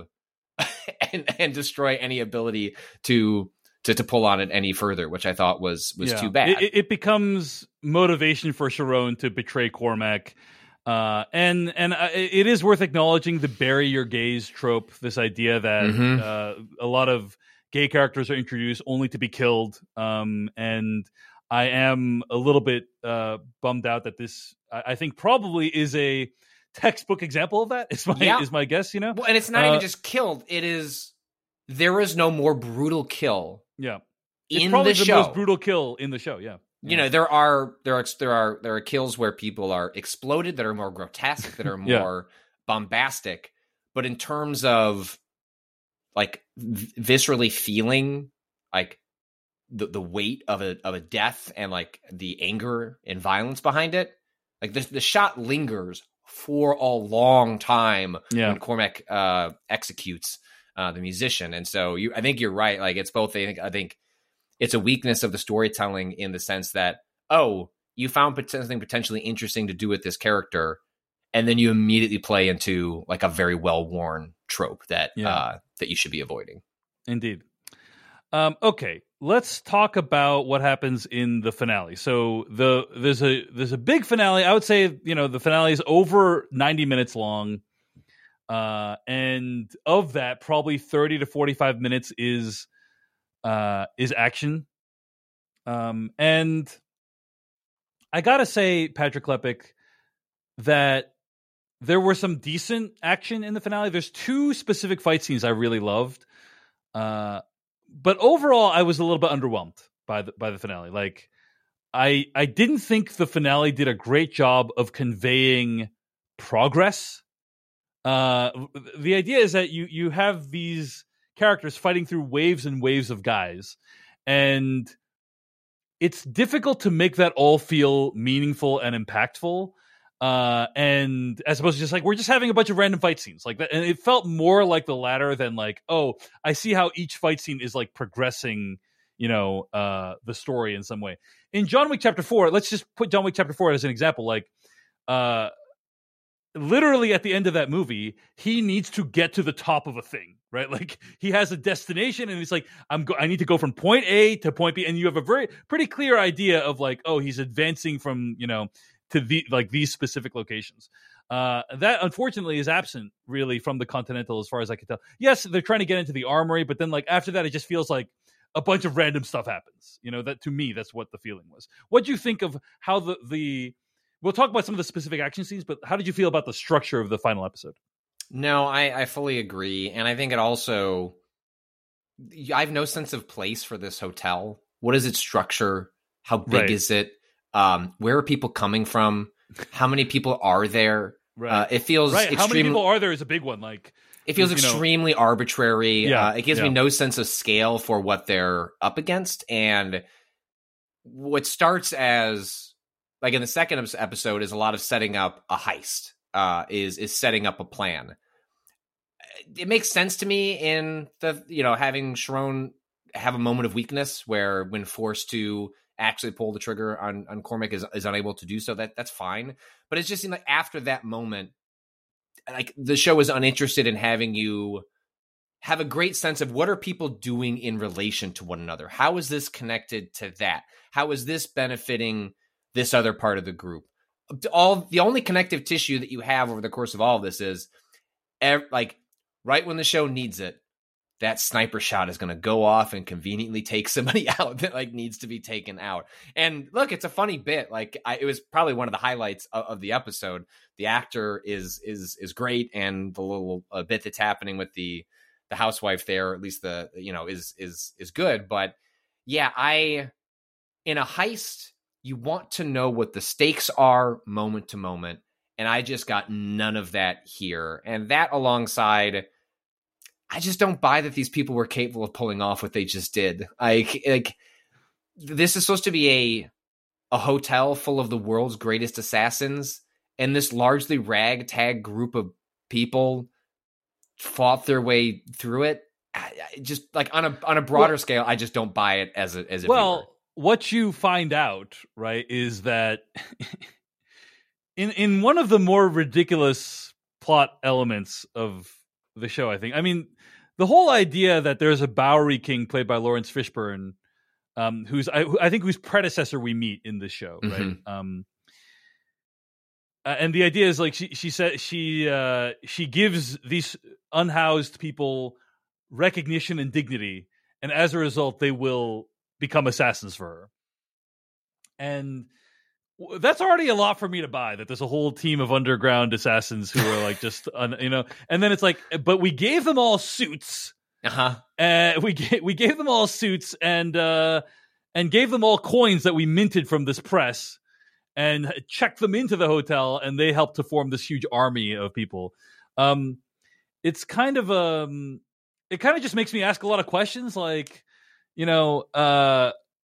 and, and destroy any ability to, to, to pull on it any further, which I thought was, was Yeah. too bad. It, it becomes motivation for Sharon to betray Cormac. Uh, and and uh, it is worth acknowledging the bury your gays trope, this idea that Mhm. uh, a lot of gay characters are introduced only to be killed. Um, and I am a little bit uh, bummed out that this, I, I think, probably is a textbook example of that, is my, Yeah. is my guess, you know? Well, and it's not Uh, even just killed. It is, there is no more brutal kill Yeah. It's in probably the the show. most brutal kill in the show, yeah. You know, there are there are there are there are kills where people are exploded that are more grotesque, that are Yeah. more bombastic. But in terms of like v- viscerally feeling like the the weight of a of a death and like the anger and violence behind it, like the the shot lingers for a long time Yeah. when Cormac uh, executes uh, the musician. And so you, I think you're right. Like it's both. I think I think. It's a weakness of the storytelling in the sense that, oh, you found pot- something potentially interesting to do with this character, and then you immediately play into like a very well-worn trope that Yeah. uh, that you should be avoiding. Indeed. Um, okay, let's talk about what happens in the finale. So the there's a there's a big finale. I would say, you know, the finale is over ninety minutes long, uh, and of that, probably thirty to forty-five minutes is uh, is action. Um, and I gotta say, Patrick Klepek, that there were some decent action in the finale. There's two specific fight scenes I really loved. Uh, but overall, I was a little bit underwhelmed by the by the finale. Like, I I didn't think the finale did a great job of conveying progress. Uh, the idea is that you you have these characters fighting through waves and waves of guys, and it's difficult to make that all feel meaningful and impactful. Uh, and as opposed to just like, we're just having a bunch of random fight scenes like that. And it felt more like the latter than like, oh, I see how each fight scene is like progressing, you know, uh, the story in some way. In John Wick Chapter four, let's just put John Wick Chapter four as an example. Like, uh, literally at the end of that movie, he needs to get to the top of a thing, right? Like he has a destination and he's like, I'm go- I need to go from point A to point B. And you have a very pretty clear idea of like, oh, he's advancing from, you know, to the like these specific locations. Uh, that unfortunately is absent really from the Continental as far as I can tell. Yes, they're trying to get into the armory, but then like after that, it just feels like a bunch of random stuff happens. You know, that to me, that's what the feeling was. What do you think of how the, the, we'll talk about some of the specific action scenes, but how did you feel about the structure of the final episode? No, I, I fully agree. And I think it also, I have no sense of place for this hotel. What is its structure? How big Right. is it? Um, where are people coming from? How many people are there? Right. Uh, it feels Right. How many extremely. people are there is a big one. Like, It feels you know, extremely arbitrary. Yeah, uh, it gives yeah. me no sense of scale for what they're up against. And what starts as, like in the second episode, is a lot of setting up a heist, uh, is is setting up a plan. It makes sense to me in the, you know, having Sharon have a moment of weakness where when forced to actually pull the trigger on, on Cormac is, is unable to do so. That that's fine. But it just seemed like after that moment, like the show is uninterested in having you have a great sense of what are people doing in relation to one another. How is this connected to that? How is this benefiting this other part of the group? All the only connective tissue that you have over the course of all of this is ev- like right when the show needs it, that sniper shot is going to go off and conveniently take somebody out that like needs to be taken out. And look, it's a funny bit. Like I, it was probably one of the highlights of, of the episode. The actor is, is, is great. And the little uh, bit that's happening with the, the housewife there, at least the, you know, is, is, is good. But yeah, I, in a heist, you want to know what the stakes are moment to moment. And I just got none of that here. And that alongside, I just don't buy that these people were capable of pulling off what they just did. Like, like this is supposed to be a a hotel full of the world's greatest assassins, and this largely ragtag group of people fought their way through it. I, I just like on a on a broader well, scale, I just don't buy it as a as a well. viewer. What you find out, right, is that in in one of the more ridiculous plot elements of the show, I think. I mean, the whole idea that there's a Bowery King played by Lawrence Fishburne, um, who's I, I think whose predecessor we meet in this show, right? Mm-hmm. Um, uh, and the idea is like she she said she uh, she gives these unhoused people recognition and dignity, and as a result, they will become assassins for her. And that's already a lot for me to buy, that there's a whole team of underground assassins who are like just, un, you know, and then it's like, but we gave them all suits. Uh-huh. Uh, we, gave, we gave them all suits and, uh, and gave them all coins that we minted from this press and checked them into the hotel, and they helped to form this huge army of people. Um, it's kind of, um, it kind of just makes me ask a lot of questions, like, you know, uh,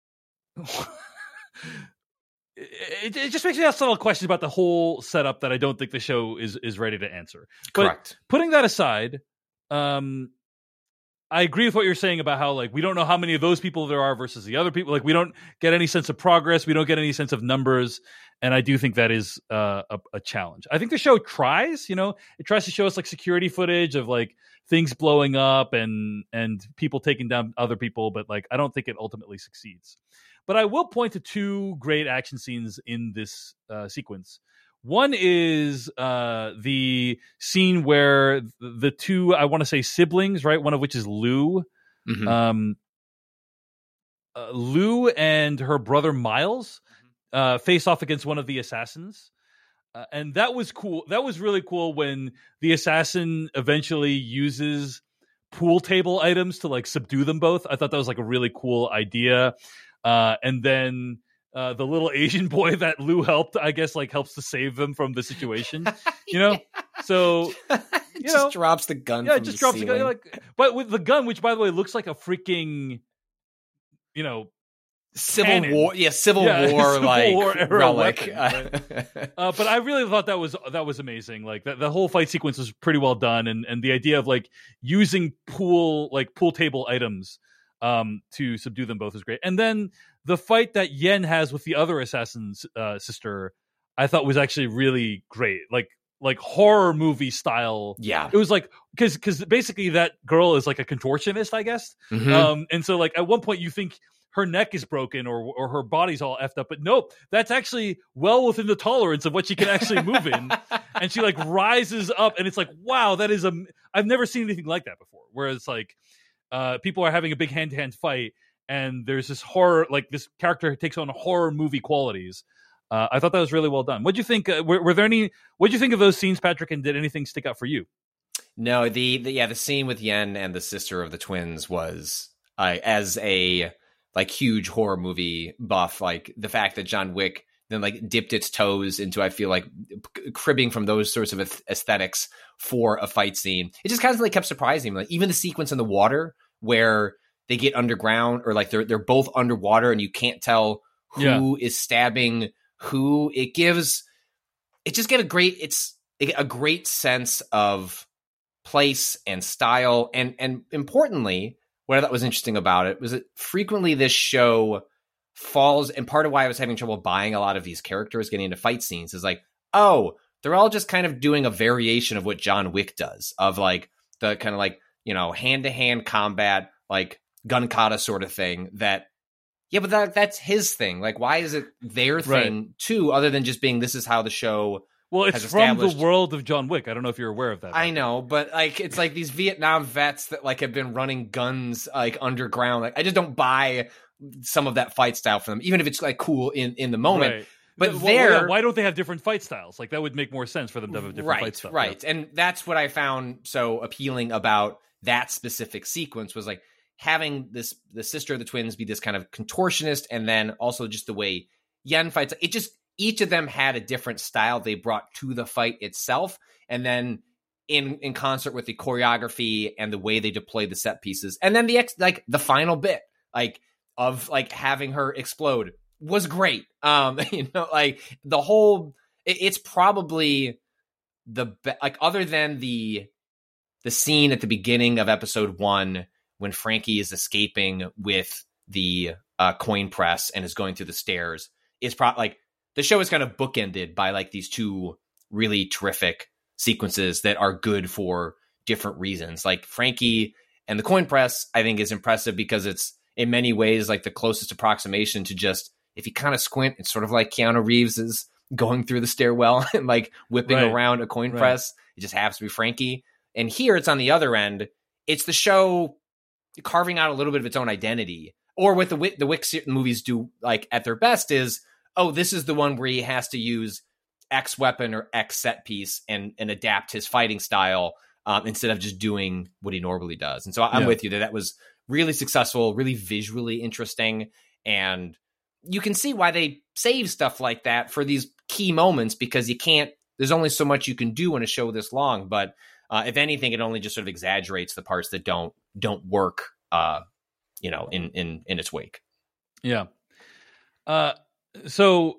It, it just makes me ask a lot of questions about the whole setup that I don't think the show is is ready to answer. But Correct. Putting that aside, um, I agree with what you're saying about how like we don't know how many of those people there are versus the other people. Like we don't get any sense of progress. We don't get any sense of numbers. And I do think that is uh, a, a challenge. I think the show tries, you know, it tries to show us like security footage of like things blowing up and and people taking down other people. But like I don't think it ultimately succeeds. But I will point to two great action scenes in this uh, sequence. One is uh, the scene where the two, I want to say siblings, right? One of which is Lou. Mm-hmm. Um, uh, Lou and her brother Miles uh, face off against one of the assassins. Uh, and that was cool. That was really cool when the assassin eventually uses pool table items to like subdue them both. I thought that was like a really cool idea. Uh, and then uh, the little Asian boy that Lou helped, I guess, like helps to save them from the situation. You know, yeah. so you just know, drops the gun. Yeah, from it just the drops ceiling. the gun. Like, but with the gun, which by the way looks like a freaking, you know, Civil cannon. War, yeah, Civil yeah, War, Civil like War era relic. weapon, right? uh, but I really thought that was that was amazing. Like that, the whole fight sequence was pretty well done, and and the idea of like using pool like pool table items um, to subdue them both is great. And then the fight that Yen has with the other assassin's uh, sister, I thought was actually really great. Like like horror movie style. Yeah, it was like because because basically that girl is like a contortionist, I guess. Mm-hmm. Um, and so like at one point you think her neck is broken or or her body's all effed up, but nope, that's actually well within the tolerance of what she can actually move in. And she like rises up, and it's like, wow, that is a. I've never seen anything like that before. Whereas like uh, people are having a big hand to hand fight, and there's this horror, like this character takes on horror movie qualities. Uh, I thought that was really well done. What'd you think? Uh, were, were there any? What'd you think of those scenes, Patrick? And did anything stick out for you? No, the, the yeah, the scene with Yen and the sister of the twins was uh, as a like huge horror movie buff. Like the fact that John Wick then like dipped its toes into, I feel like, cribbing from those sorts of aesthetics for a fight scene. It just constantly kept surprising me. Like even the sequence in the water where they get underground, or like they're they're both underwater and you can't tell who yeah. is stabbing who. It gives it just get a great it's a great sense of place and style, and and importantly, what I thought was interesting about it was that frequently this show falls, and part of why I was having trouble buying a lot of these characters getting into fight scenes is like, oh, they're all just kind of doing a variation of what John Wick does, of like the kind of like, you know, hand-to-hand combat, like gun kata sort of thing that, yeah, but that that's his thing. Like, why is it their thing right. too, other than just being, this is how the show Well, it's from the world of John Wick. I don't know if you're aware of that. I know, but like it's like these Vietnam vets that like have been running guns like underground. Like I just don't buy some of that fight style for them, even if it's like cool in, in the moment. Right. But well, there, yeah, why don't they have different fight styles? Like that would make more sense for them to have a different right, fight style. Right, yeah. And that's what I found so appealing about that specific sequence was like having this the sister of the twins be this kind of contortionist, and then also just the way Yen fights. It just each of them had a different style they brought to the fight itself, and then in in concert with the choreography and the way they deployed the set pieces, and then the ex, like the final bit like of like having her explode was great. Um, you know, like the whole it, it's probably the be- like other than the the scene at the beginning of episode one when Frankie is escaping with the uh, coin press and is going through the stairs is probably like the show is kind of bookended by like these two really terrific sequences that are good for different reasons. Like Frankie and the coin press, I think is impressive because it's in many ways like the closest approximation to just, if you kind of squint, it's sort of like Keanu Reeves is going through the stairwell and like whipping right. around a coin right. press. It just happens to be Frankie. And here it's on the other end. It's the show carving out a little bit of its own identity. Or what the the Wick movies do like at their best is, oh, this is the one where he has to use X weapon or X set piece and, and adapt his fighting style um, instead of just doing what he normally does. And so I'm yeah. with you that that was really successful, really visually interesting. And you can see why they save stuff like that for these key moments, because you can't, there's only so much you can do in a show this long. But uh, if anything, it only just sort of exaggerates the parts that don't, don't work, uh, you know, in, in, in its wake. Yeah. Uh, so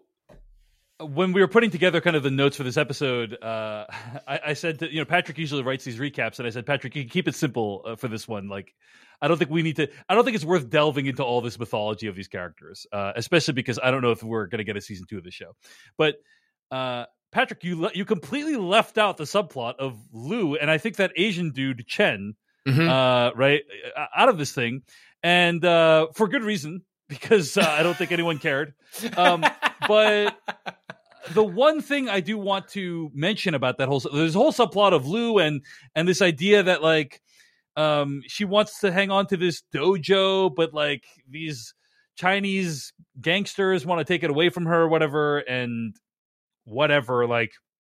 when we were putting together kind of the notes for this episode, uh, I, I said to, you know, Patrick usually writes these recaps, and I said, Patrick, you can keep it simple uh, for this one. Like, I don't think we need to, I don't think it's worth delving into all this mythology of these characters, uh, especially because I don't know if we're going to get a season two of the show. But, uh, Patrick, you le- you completely left out the subplot of Lou, and I think that Asian dude, Chen, mm-hmm. uh, right, out of this thing, and uh, for good reason, because uh, I don't think anyone cared. Um, but the one thing I do want to mention about that whole, there's a whole subplot of Lou and and this idea that like um, she wants to hang on to this dojo, but like these Chinese gangsters want to take it away from her or whatever, and whatever, like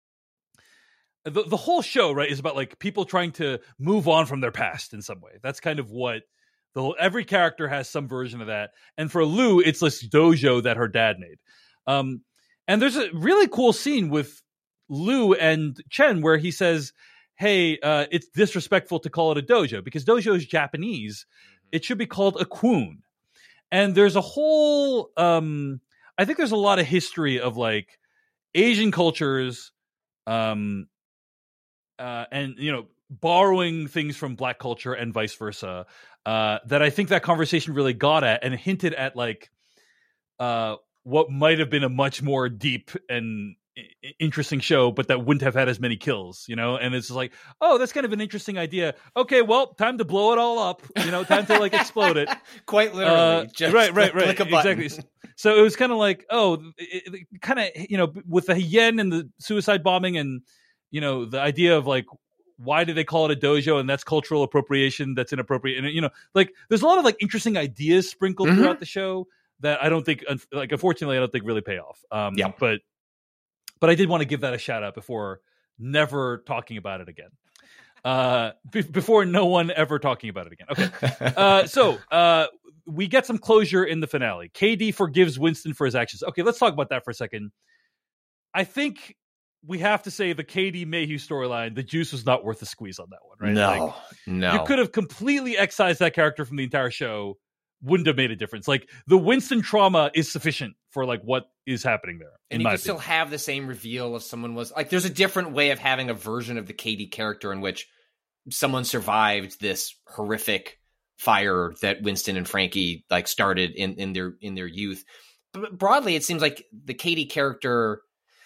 the, the whole show, right, is about like people trying to move on from their past in some way. That's kind of what the whole, every character has some version of that. And for Lou, it's this dojo that her dad made. Um, and there's a really cool scene with Lou and Chen where he says, hey, uh, it's disrespectful to call it a dojo because dojo is Japanese. It should be called a kwun. And there's a whole, um, I think there's a lot of history of like Asian cultures, um, uh, and, you know, borrowing things from Black culture and vice versa, uh, that I think that conversation really got at and hinted at like uh, what might have been a much more deep and I- interesting show, but that wouldn't have had as many kills, you know? And it's like, oh, that's kind of an interesting idea. Okay, well, time to blow it all up, you know, time to like explode it. Quite literally. Uh, just right, right, click, right. click a button. Exactly. So it was kind of like, oh, it, it kind of, you know, with the Yen and the suicide bombing and, you know, the idea of like, why do they call it a dojo? And that's cultural appropriation. That's inappropriate. And, you know, like there's a lot of like interesting ideas sprinkled mm-hmm. throughout the show that I don't think, like, unfortunately, I don't think really pay off. Um, yeah. But, but I did want to give that a shout out before never talking about it again. Uh, be- before no one ever talking about it again. Okay. Uh, so, uh, we get some closure in the finale. K D forgives Winston for his actions. Okay, let's talk about that for a second. I think we have to say the K D Mayhew storyline, the juice was not worth the squeeze on that one, right? No, like, no. You could have completely excised that character from the entire show. Wouldn't have made a difference. Like, the Winston trauma is sufficient for like what is happening there. And you can still have the same reveal if someone was like, there's a different way of having a version of the K D character in which someone survived this horrific fire that Winston and Frankie like started in, in their in their youth. But broadly, it seems like the K D character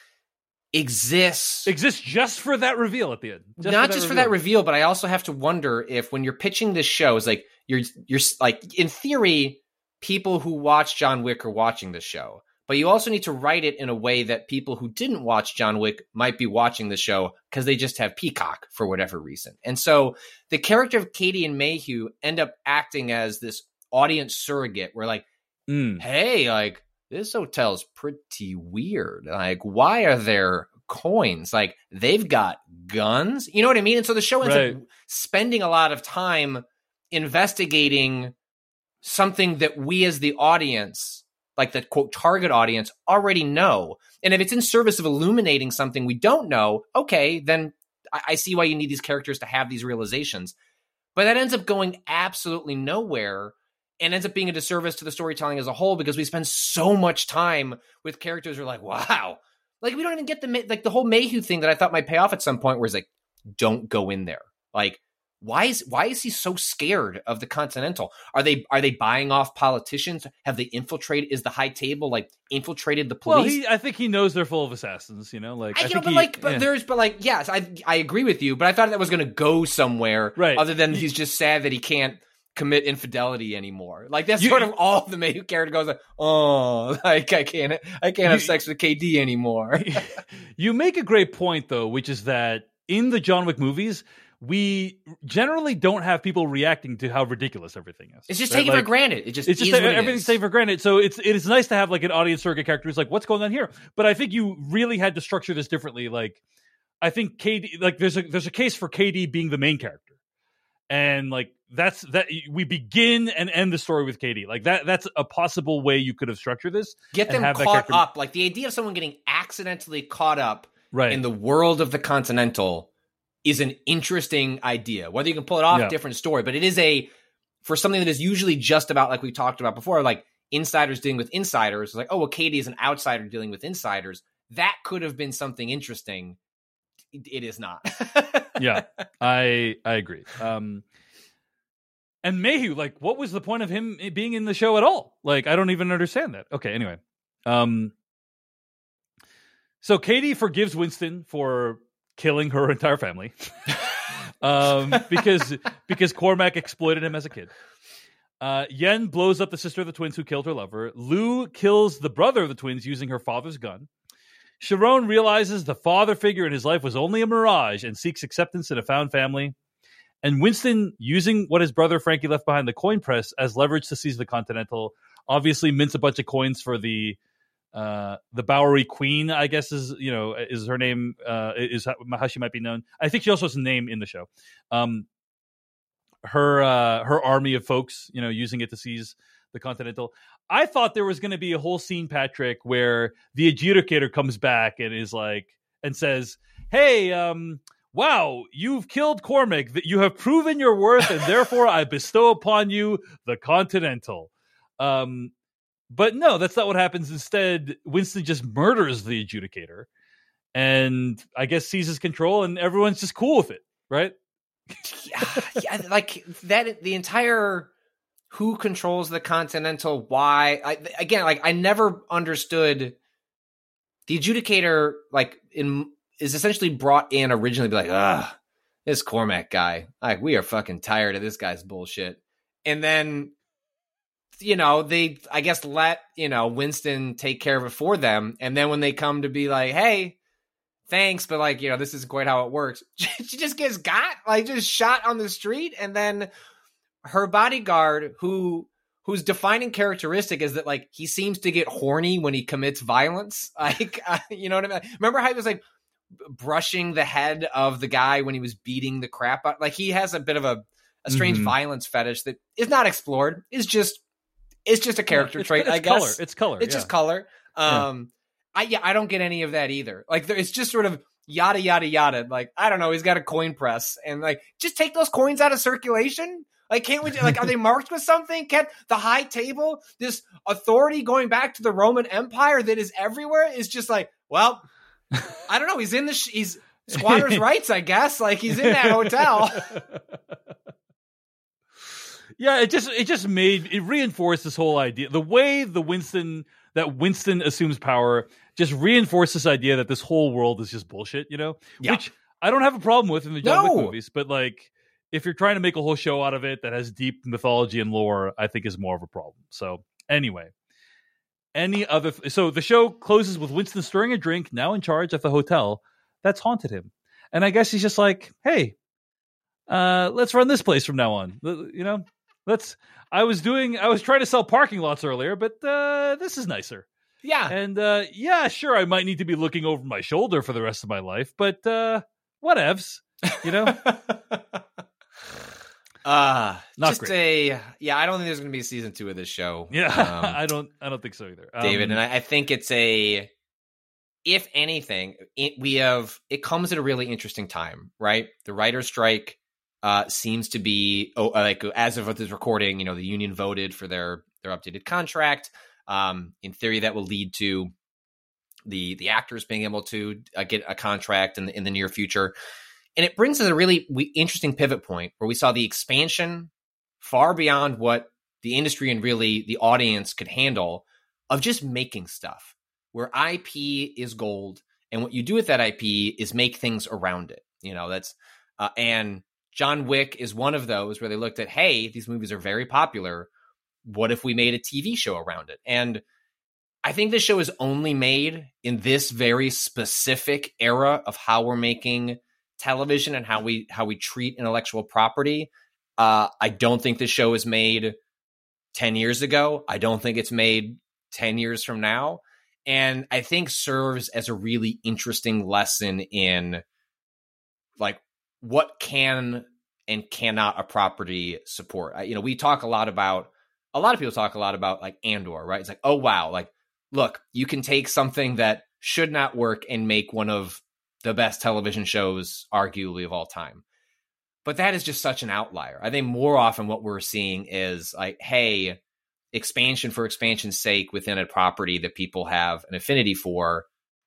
exists exists just for that reveal at the end. Just Not for just reveal. for that reveal, but I also have to wonder if when you're pitching this show, it's like you're you're like in theory, people who watch John Wick are watching this show. But you also need to write it in a way that people who didn't watch John Wick might be watching the show because they just have Peacock for whatever reason. And so the character of Katie and Mayhew end up acting as this audience surrogate where like, mm. hey, like this hotel's pretty weird. Like, why are there coins? Like, they've got guns. You know what I mean? And so the show ends right. up spending a lot of time investigating something that we as the audience, like the quote target audience, already know. And if it's in service of illuminating something we don't know, okay, then I, I see why you need these characters to have these realizations. But that ends up going absolutely nowhere and ends up being a disservice to the storytelling as a whole because we spend so much time with characters who are like, wow. Like, we don't even get the, like the whole Mayhew thing that I thought might pay off at some point where it's like, don't go in there. Like, Why is why is he so scared of the Continental? Are they are they buying off politicians? Have they infiltrated? Is the high table like infiltrated the police? Well, he, I think he knows they're full of assassins. You know, like I, I you think know, but he, like, but yeah. there's, but like, yes, I I agree with you. But I thought that was going to go somewhere, right? Other than he's just sad that he can't commit infidelity anymore. Like that's you, sort of all the Mayhew character goes like, oh, like I can't I can't have you, sex with K D anymore. You make a great point though, which is that in the John Wick movies, we generally don't have people reacting to how ridiculous everything is. It's just right? taken like, for granted. It just it's just is that everything's taken for granted. So it's it is nice to have like an audience surrogate character who's like, what's going on here? But I think you really had to structure this differently. Like, I think K D, like there's a there's a case for K D being the main character, and like that's that we begin and end the story with K D. Like that that's a possible way you could have structured this. Get them caught up. Like the idea of someone getting accidentally caught up right. in the world of the Continental is an interesting idea. Whether you can pull it off, yeah. different story. But it is a, for something that is usually just about, like we talked about before, like insiders dealing with insiders. It's like, oh, well, Katie is an outsider dealing with insiders. That could have been something interesting. It is not. yeah, I I agree. Um, and Mayhew, like, what was the point of him being in the show at all? Like, I don't even understand that. Okay, anyway. Um, so Katie forgives Winston for killing her entire family um, because because Cormac exploited him as a kid. Uh, Yen blows up the sister of the twins who killed her lover. Lou kills the brother of the twins using her father's gun. Sharon realizes the father figure in his life was only a mirage and seeks acceptance in a found family. And Winston, using what his brother Frankie left behind, the coin press, as leverage to seize the Continental, obviously mints a bunch of coins for the uh, the Bowery Queen, I guess is, you know, is her name, uh, is how she might be known. I think she also has a name in the show. Um, her uh, her army of folks, you know, using it to seize the Continental. I thought there was going to be a whole scene, Patrick, where the adjudicator comes back and is like, and says, hey, um, wow, you've killed Cormac, that you have proven your worth, and therefore I bestow upon you the Continental. Um, but no, that's not what happens. Instead, Winston just murders the adjudicator and I guess seizes control, and everyone's just cool with it, right? yeah, yeah, like that, the entire who controls the Continental, why, I, again, like I never understood the adjudicator, like in is essentially brought in originally to be like, ah, this Cormac guy, like we are fucking tired of this guy's bullshit. And then, you know, they, I guess, let, you know, Winston take care of it for them. And then when they come to be like, hey, thanks, but like, you know, this isn't quite how it works. She just gets got, like just shot on the street. And then her bodyguard, who whose defining characteristic is that like he seems to get horny when he commits violence. Like, uh, you know what I mean? Remember how he was like brushing the head of the guy when he was beating the crap out? Like he has a bit of a, a strange mm-hmm. violence fetish that is not explored. Is just It's just a character yeah, it's, trait, it's I guess. Color. It's color. It's yeah. just color. Um, yeah. I yeah, I don't get any of that either. Like, there, it's just sort of yada yada yada. Like, I don't know. He's got a coin press, and like, just take those coins out of circulation. Like, can't we? Like, are they marked with something? Can't the high table, this authority going back to the Roman Empire that is everywhere, is just like, well, I don't know. He's in the sh- he's squatters' rights, I guess. Like, he's in that hotel. Yeah, it just it just made it reinforced this whole idea. The way the Winston that Winston assumes power just reinforced this idea that this whole world is just bullshit, you know? Yeah. Which I don't have a problem with in the John No. Wick movies, but like if you're trying to make a whole show out of it that has deep mythology and lore, I think is more of a problem. So anyway, any other th- so the show closes with Winston stirring a drink, now in charge of the hotel that's haunted him, and I guess he's just like, hey, uh, let's run this place from now on. You know. Let's. I was doing. I was trying to sell parking lots earlier, but uh, this is nicer. Yeah, and uh, yeah, sure. I might need to be looking over my shoulder for the rest of my life, but uh, whatevs, you know. uh Not just great. a yeah. I don't think there's going to be a season two of this show. Yeah, um, I don't. I don't think so either, David. Um, And I, I think it's a. If anything, it, we have. It comes at a really interesting time, right? The writer's strike. Uh, seems to be oh, like as of this recording, you know, the union voted for their their updated contract. Um, in theory, that will lead to the the actors being able to uh, get a contract in the, in the near future, and it brings us a really we, interesting pivot point where we saw the expansion far beyond what the industry and really the audience could handle of just making stuff, where I P is gold, and what you do with that I P is make things around it. You know, that's uh, and John Wick is one of those where they looked at, hey, these movies are very popular. What if we made a T V show around it? And I think this show is only made in this very specific era of how we're making television and how we how we treat intellectual property. Uh, I don't think this show is made ten years ago. I don't think it's made ten years from now. And I think serves as a really interesting lesson in like, what can and cannot a property support? I, you know, we talk a lot about, a lot of people talk a lot about like Andor, right? It's like, oh, wow. Like, look, you can take something that should not work and make one of the best television shows, arguably, of all time. But that is just such an outlier. I think more often what we're seeing is like, hey, expansion for expansion's sake within a property that people have an affinity for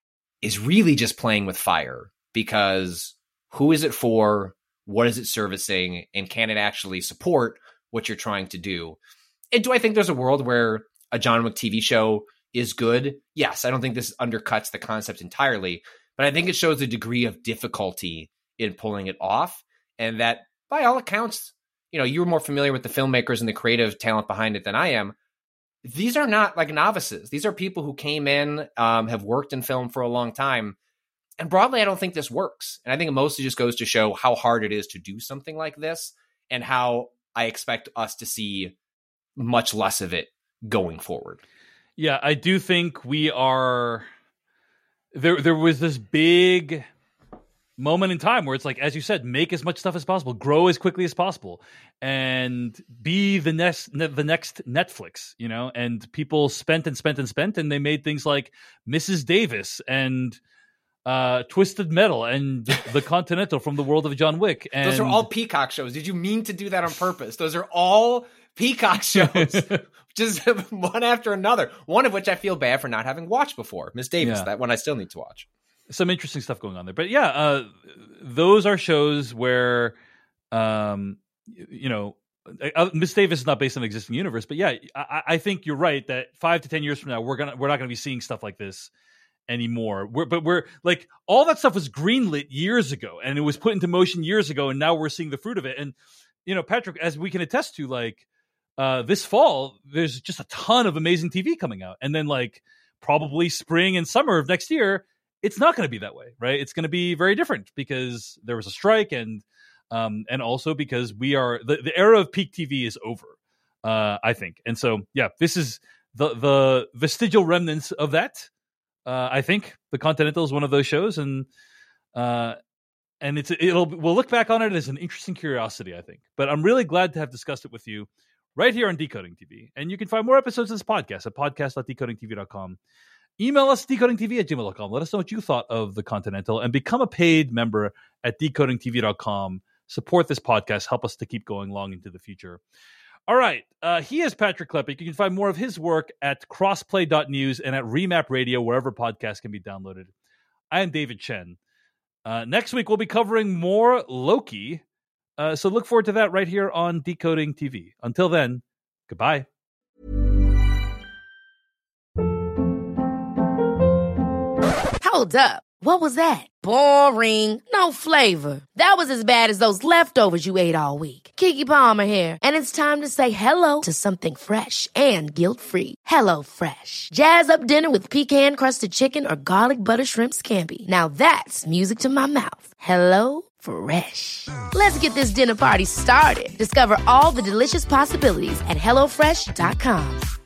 is really just playing with fire, because who is it for? What is it servicing? And can it actually support what you're trying to do? And do I think there's a world where a John Wick T V show is good? Yes. I don't think this undercuts the concept entirely, but I think it shows a degree of difficulty in pulling it off. And that, by all accounts, you know, you're more familiar with the filmmakers and the creative talent behind it than I am. These are not like novices. These are people who came in, um, have worked in film for a long time. And broadly, I don't think this works. And I think it mostly just goes to show how hard it is to do something like this and how I expect us to see much less of it going forward. Yeah, I do think we are there. There was this big moment in time where it's like, as you said, make as much stuff as possible, grow as quickly as possible, and be the next the next Netflix, you know. And people spent and spent and spent, and they made things like Missus Davis and uh, Twisted Metal and The Continental from the world of John Wick. And those are all Peacock shows. Did you mean to do that on purpose? Those are all Peacock shows, just one after another. One of which I feel bad for not having watched before. Miss Davis, yeah. that one I still need to watch. Some interesting stuff going on there. But yeah, uh, those are shows where, um, you know, uh, Miss Davis is not based on an existing universe. But yeah, I, I think you're right that five to ten years from now, we're gonna we're not gonna be seeing stuff like this anymore. We're, but we're like, all that stuff was greenlit years ago, and it was put into motion years ago, and now we're seeing the fruit of it. And you know, Patrick, as we can attest to, like uh, this fall, there's just a ton of amazing T V coming out, and then like probably spring and summer of next year, it's not going to be that way, right? It's going to be very different because there was a strike, and um, and also because we are the, the era of peak T V is over, uh, I think. And so, yeah, this is the the vestigial remnants of that. Uh, I think The Continental is one of those shows, and uh, and it's it'll we'll look back on it as an interesting curiosity, I think. But I'm really glad to have discussed it with you right here on Decoding T V. And you can find more episodes of this podcast at podcast dot decoding t v dot com. Email us decoding t v at gmail dot com. Let us know what you thought of The Continental and become a paid member at decoding t v dot com. Support this podcast. Help us to keep going long into the future. All right. Uh, he is Patrick Klepek. You can find more of his work at crossplay dot news and at Remap Radio, wherever podcasts can be downloaded. I am David Chen. Uh, next week, we'll be covering more Loki. Uh, so look forward to that right here on Decoding T V. Until then, goodbye. Hold up. What was that? Boring. No flavor. That was as bad as those leftovers you ate all week. Keke Palmer here. And it's time to say hello to something fresh and guilt-free. Hello Fresh. Jazz up dinner with pecan-crusted chicken or garlic butter shrimp scampi. Now that's music to my mouth. Hello Fresh. Let's get this dinner party started. Discover all the delicious possibilities at hello fresh dot com.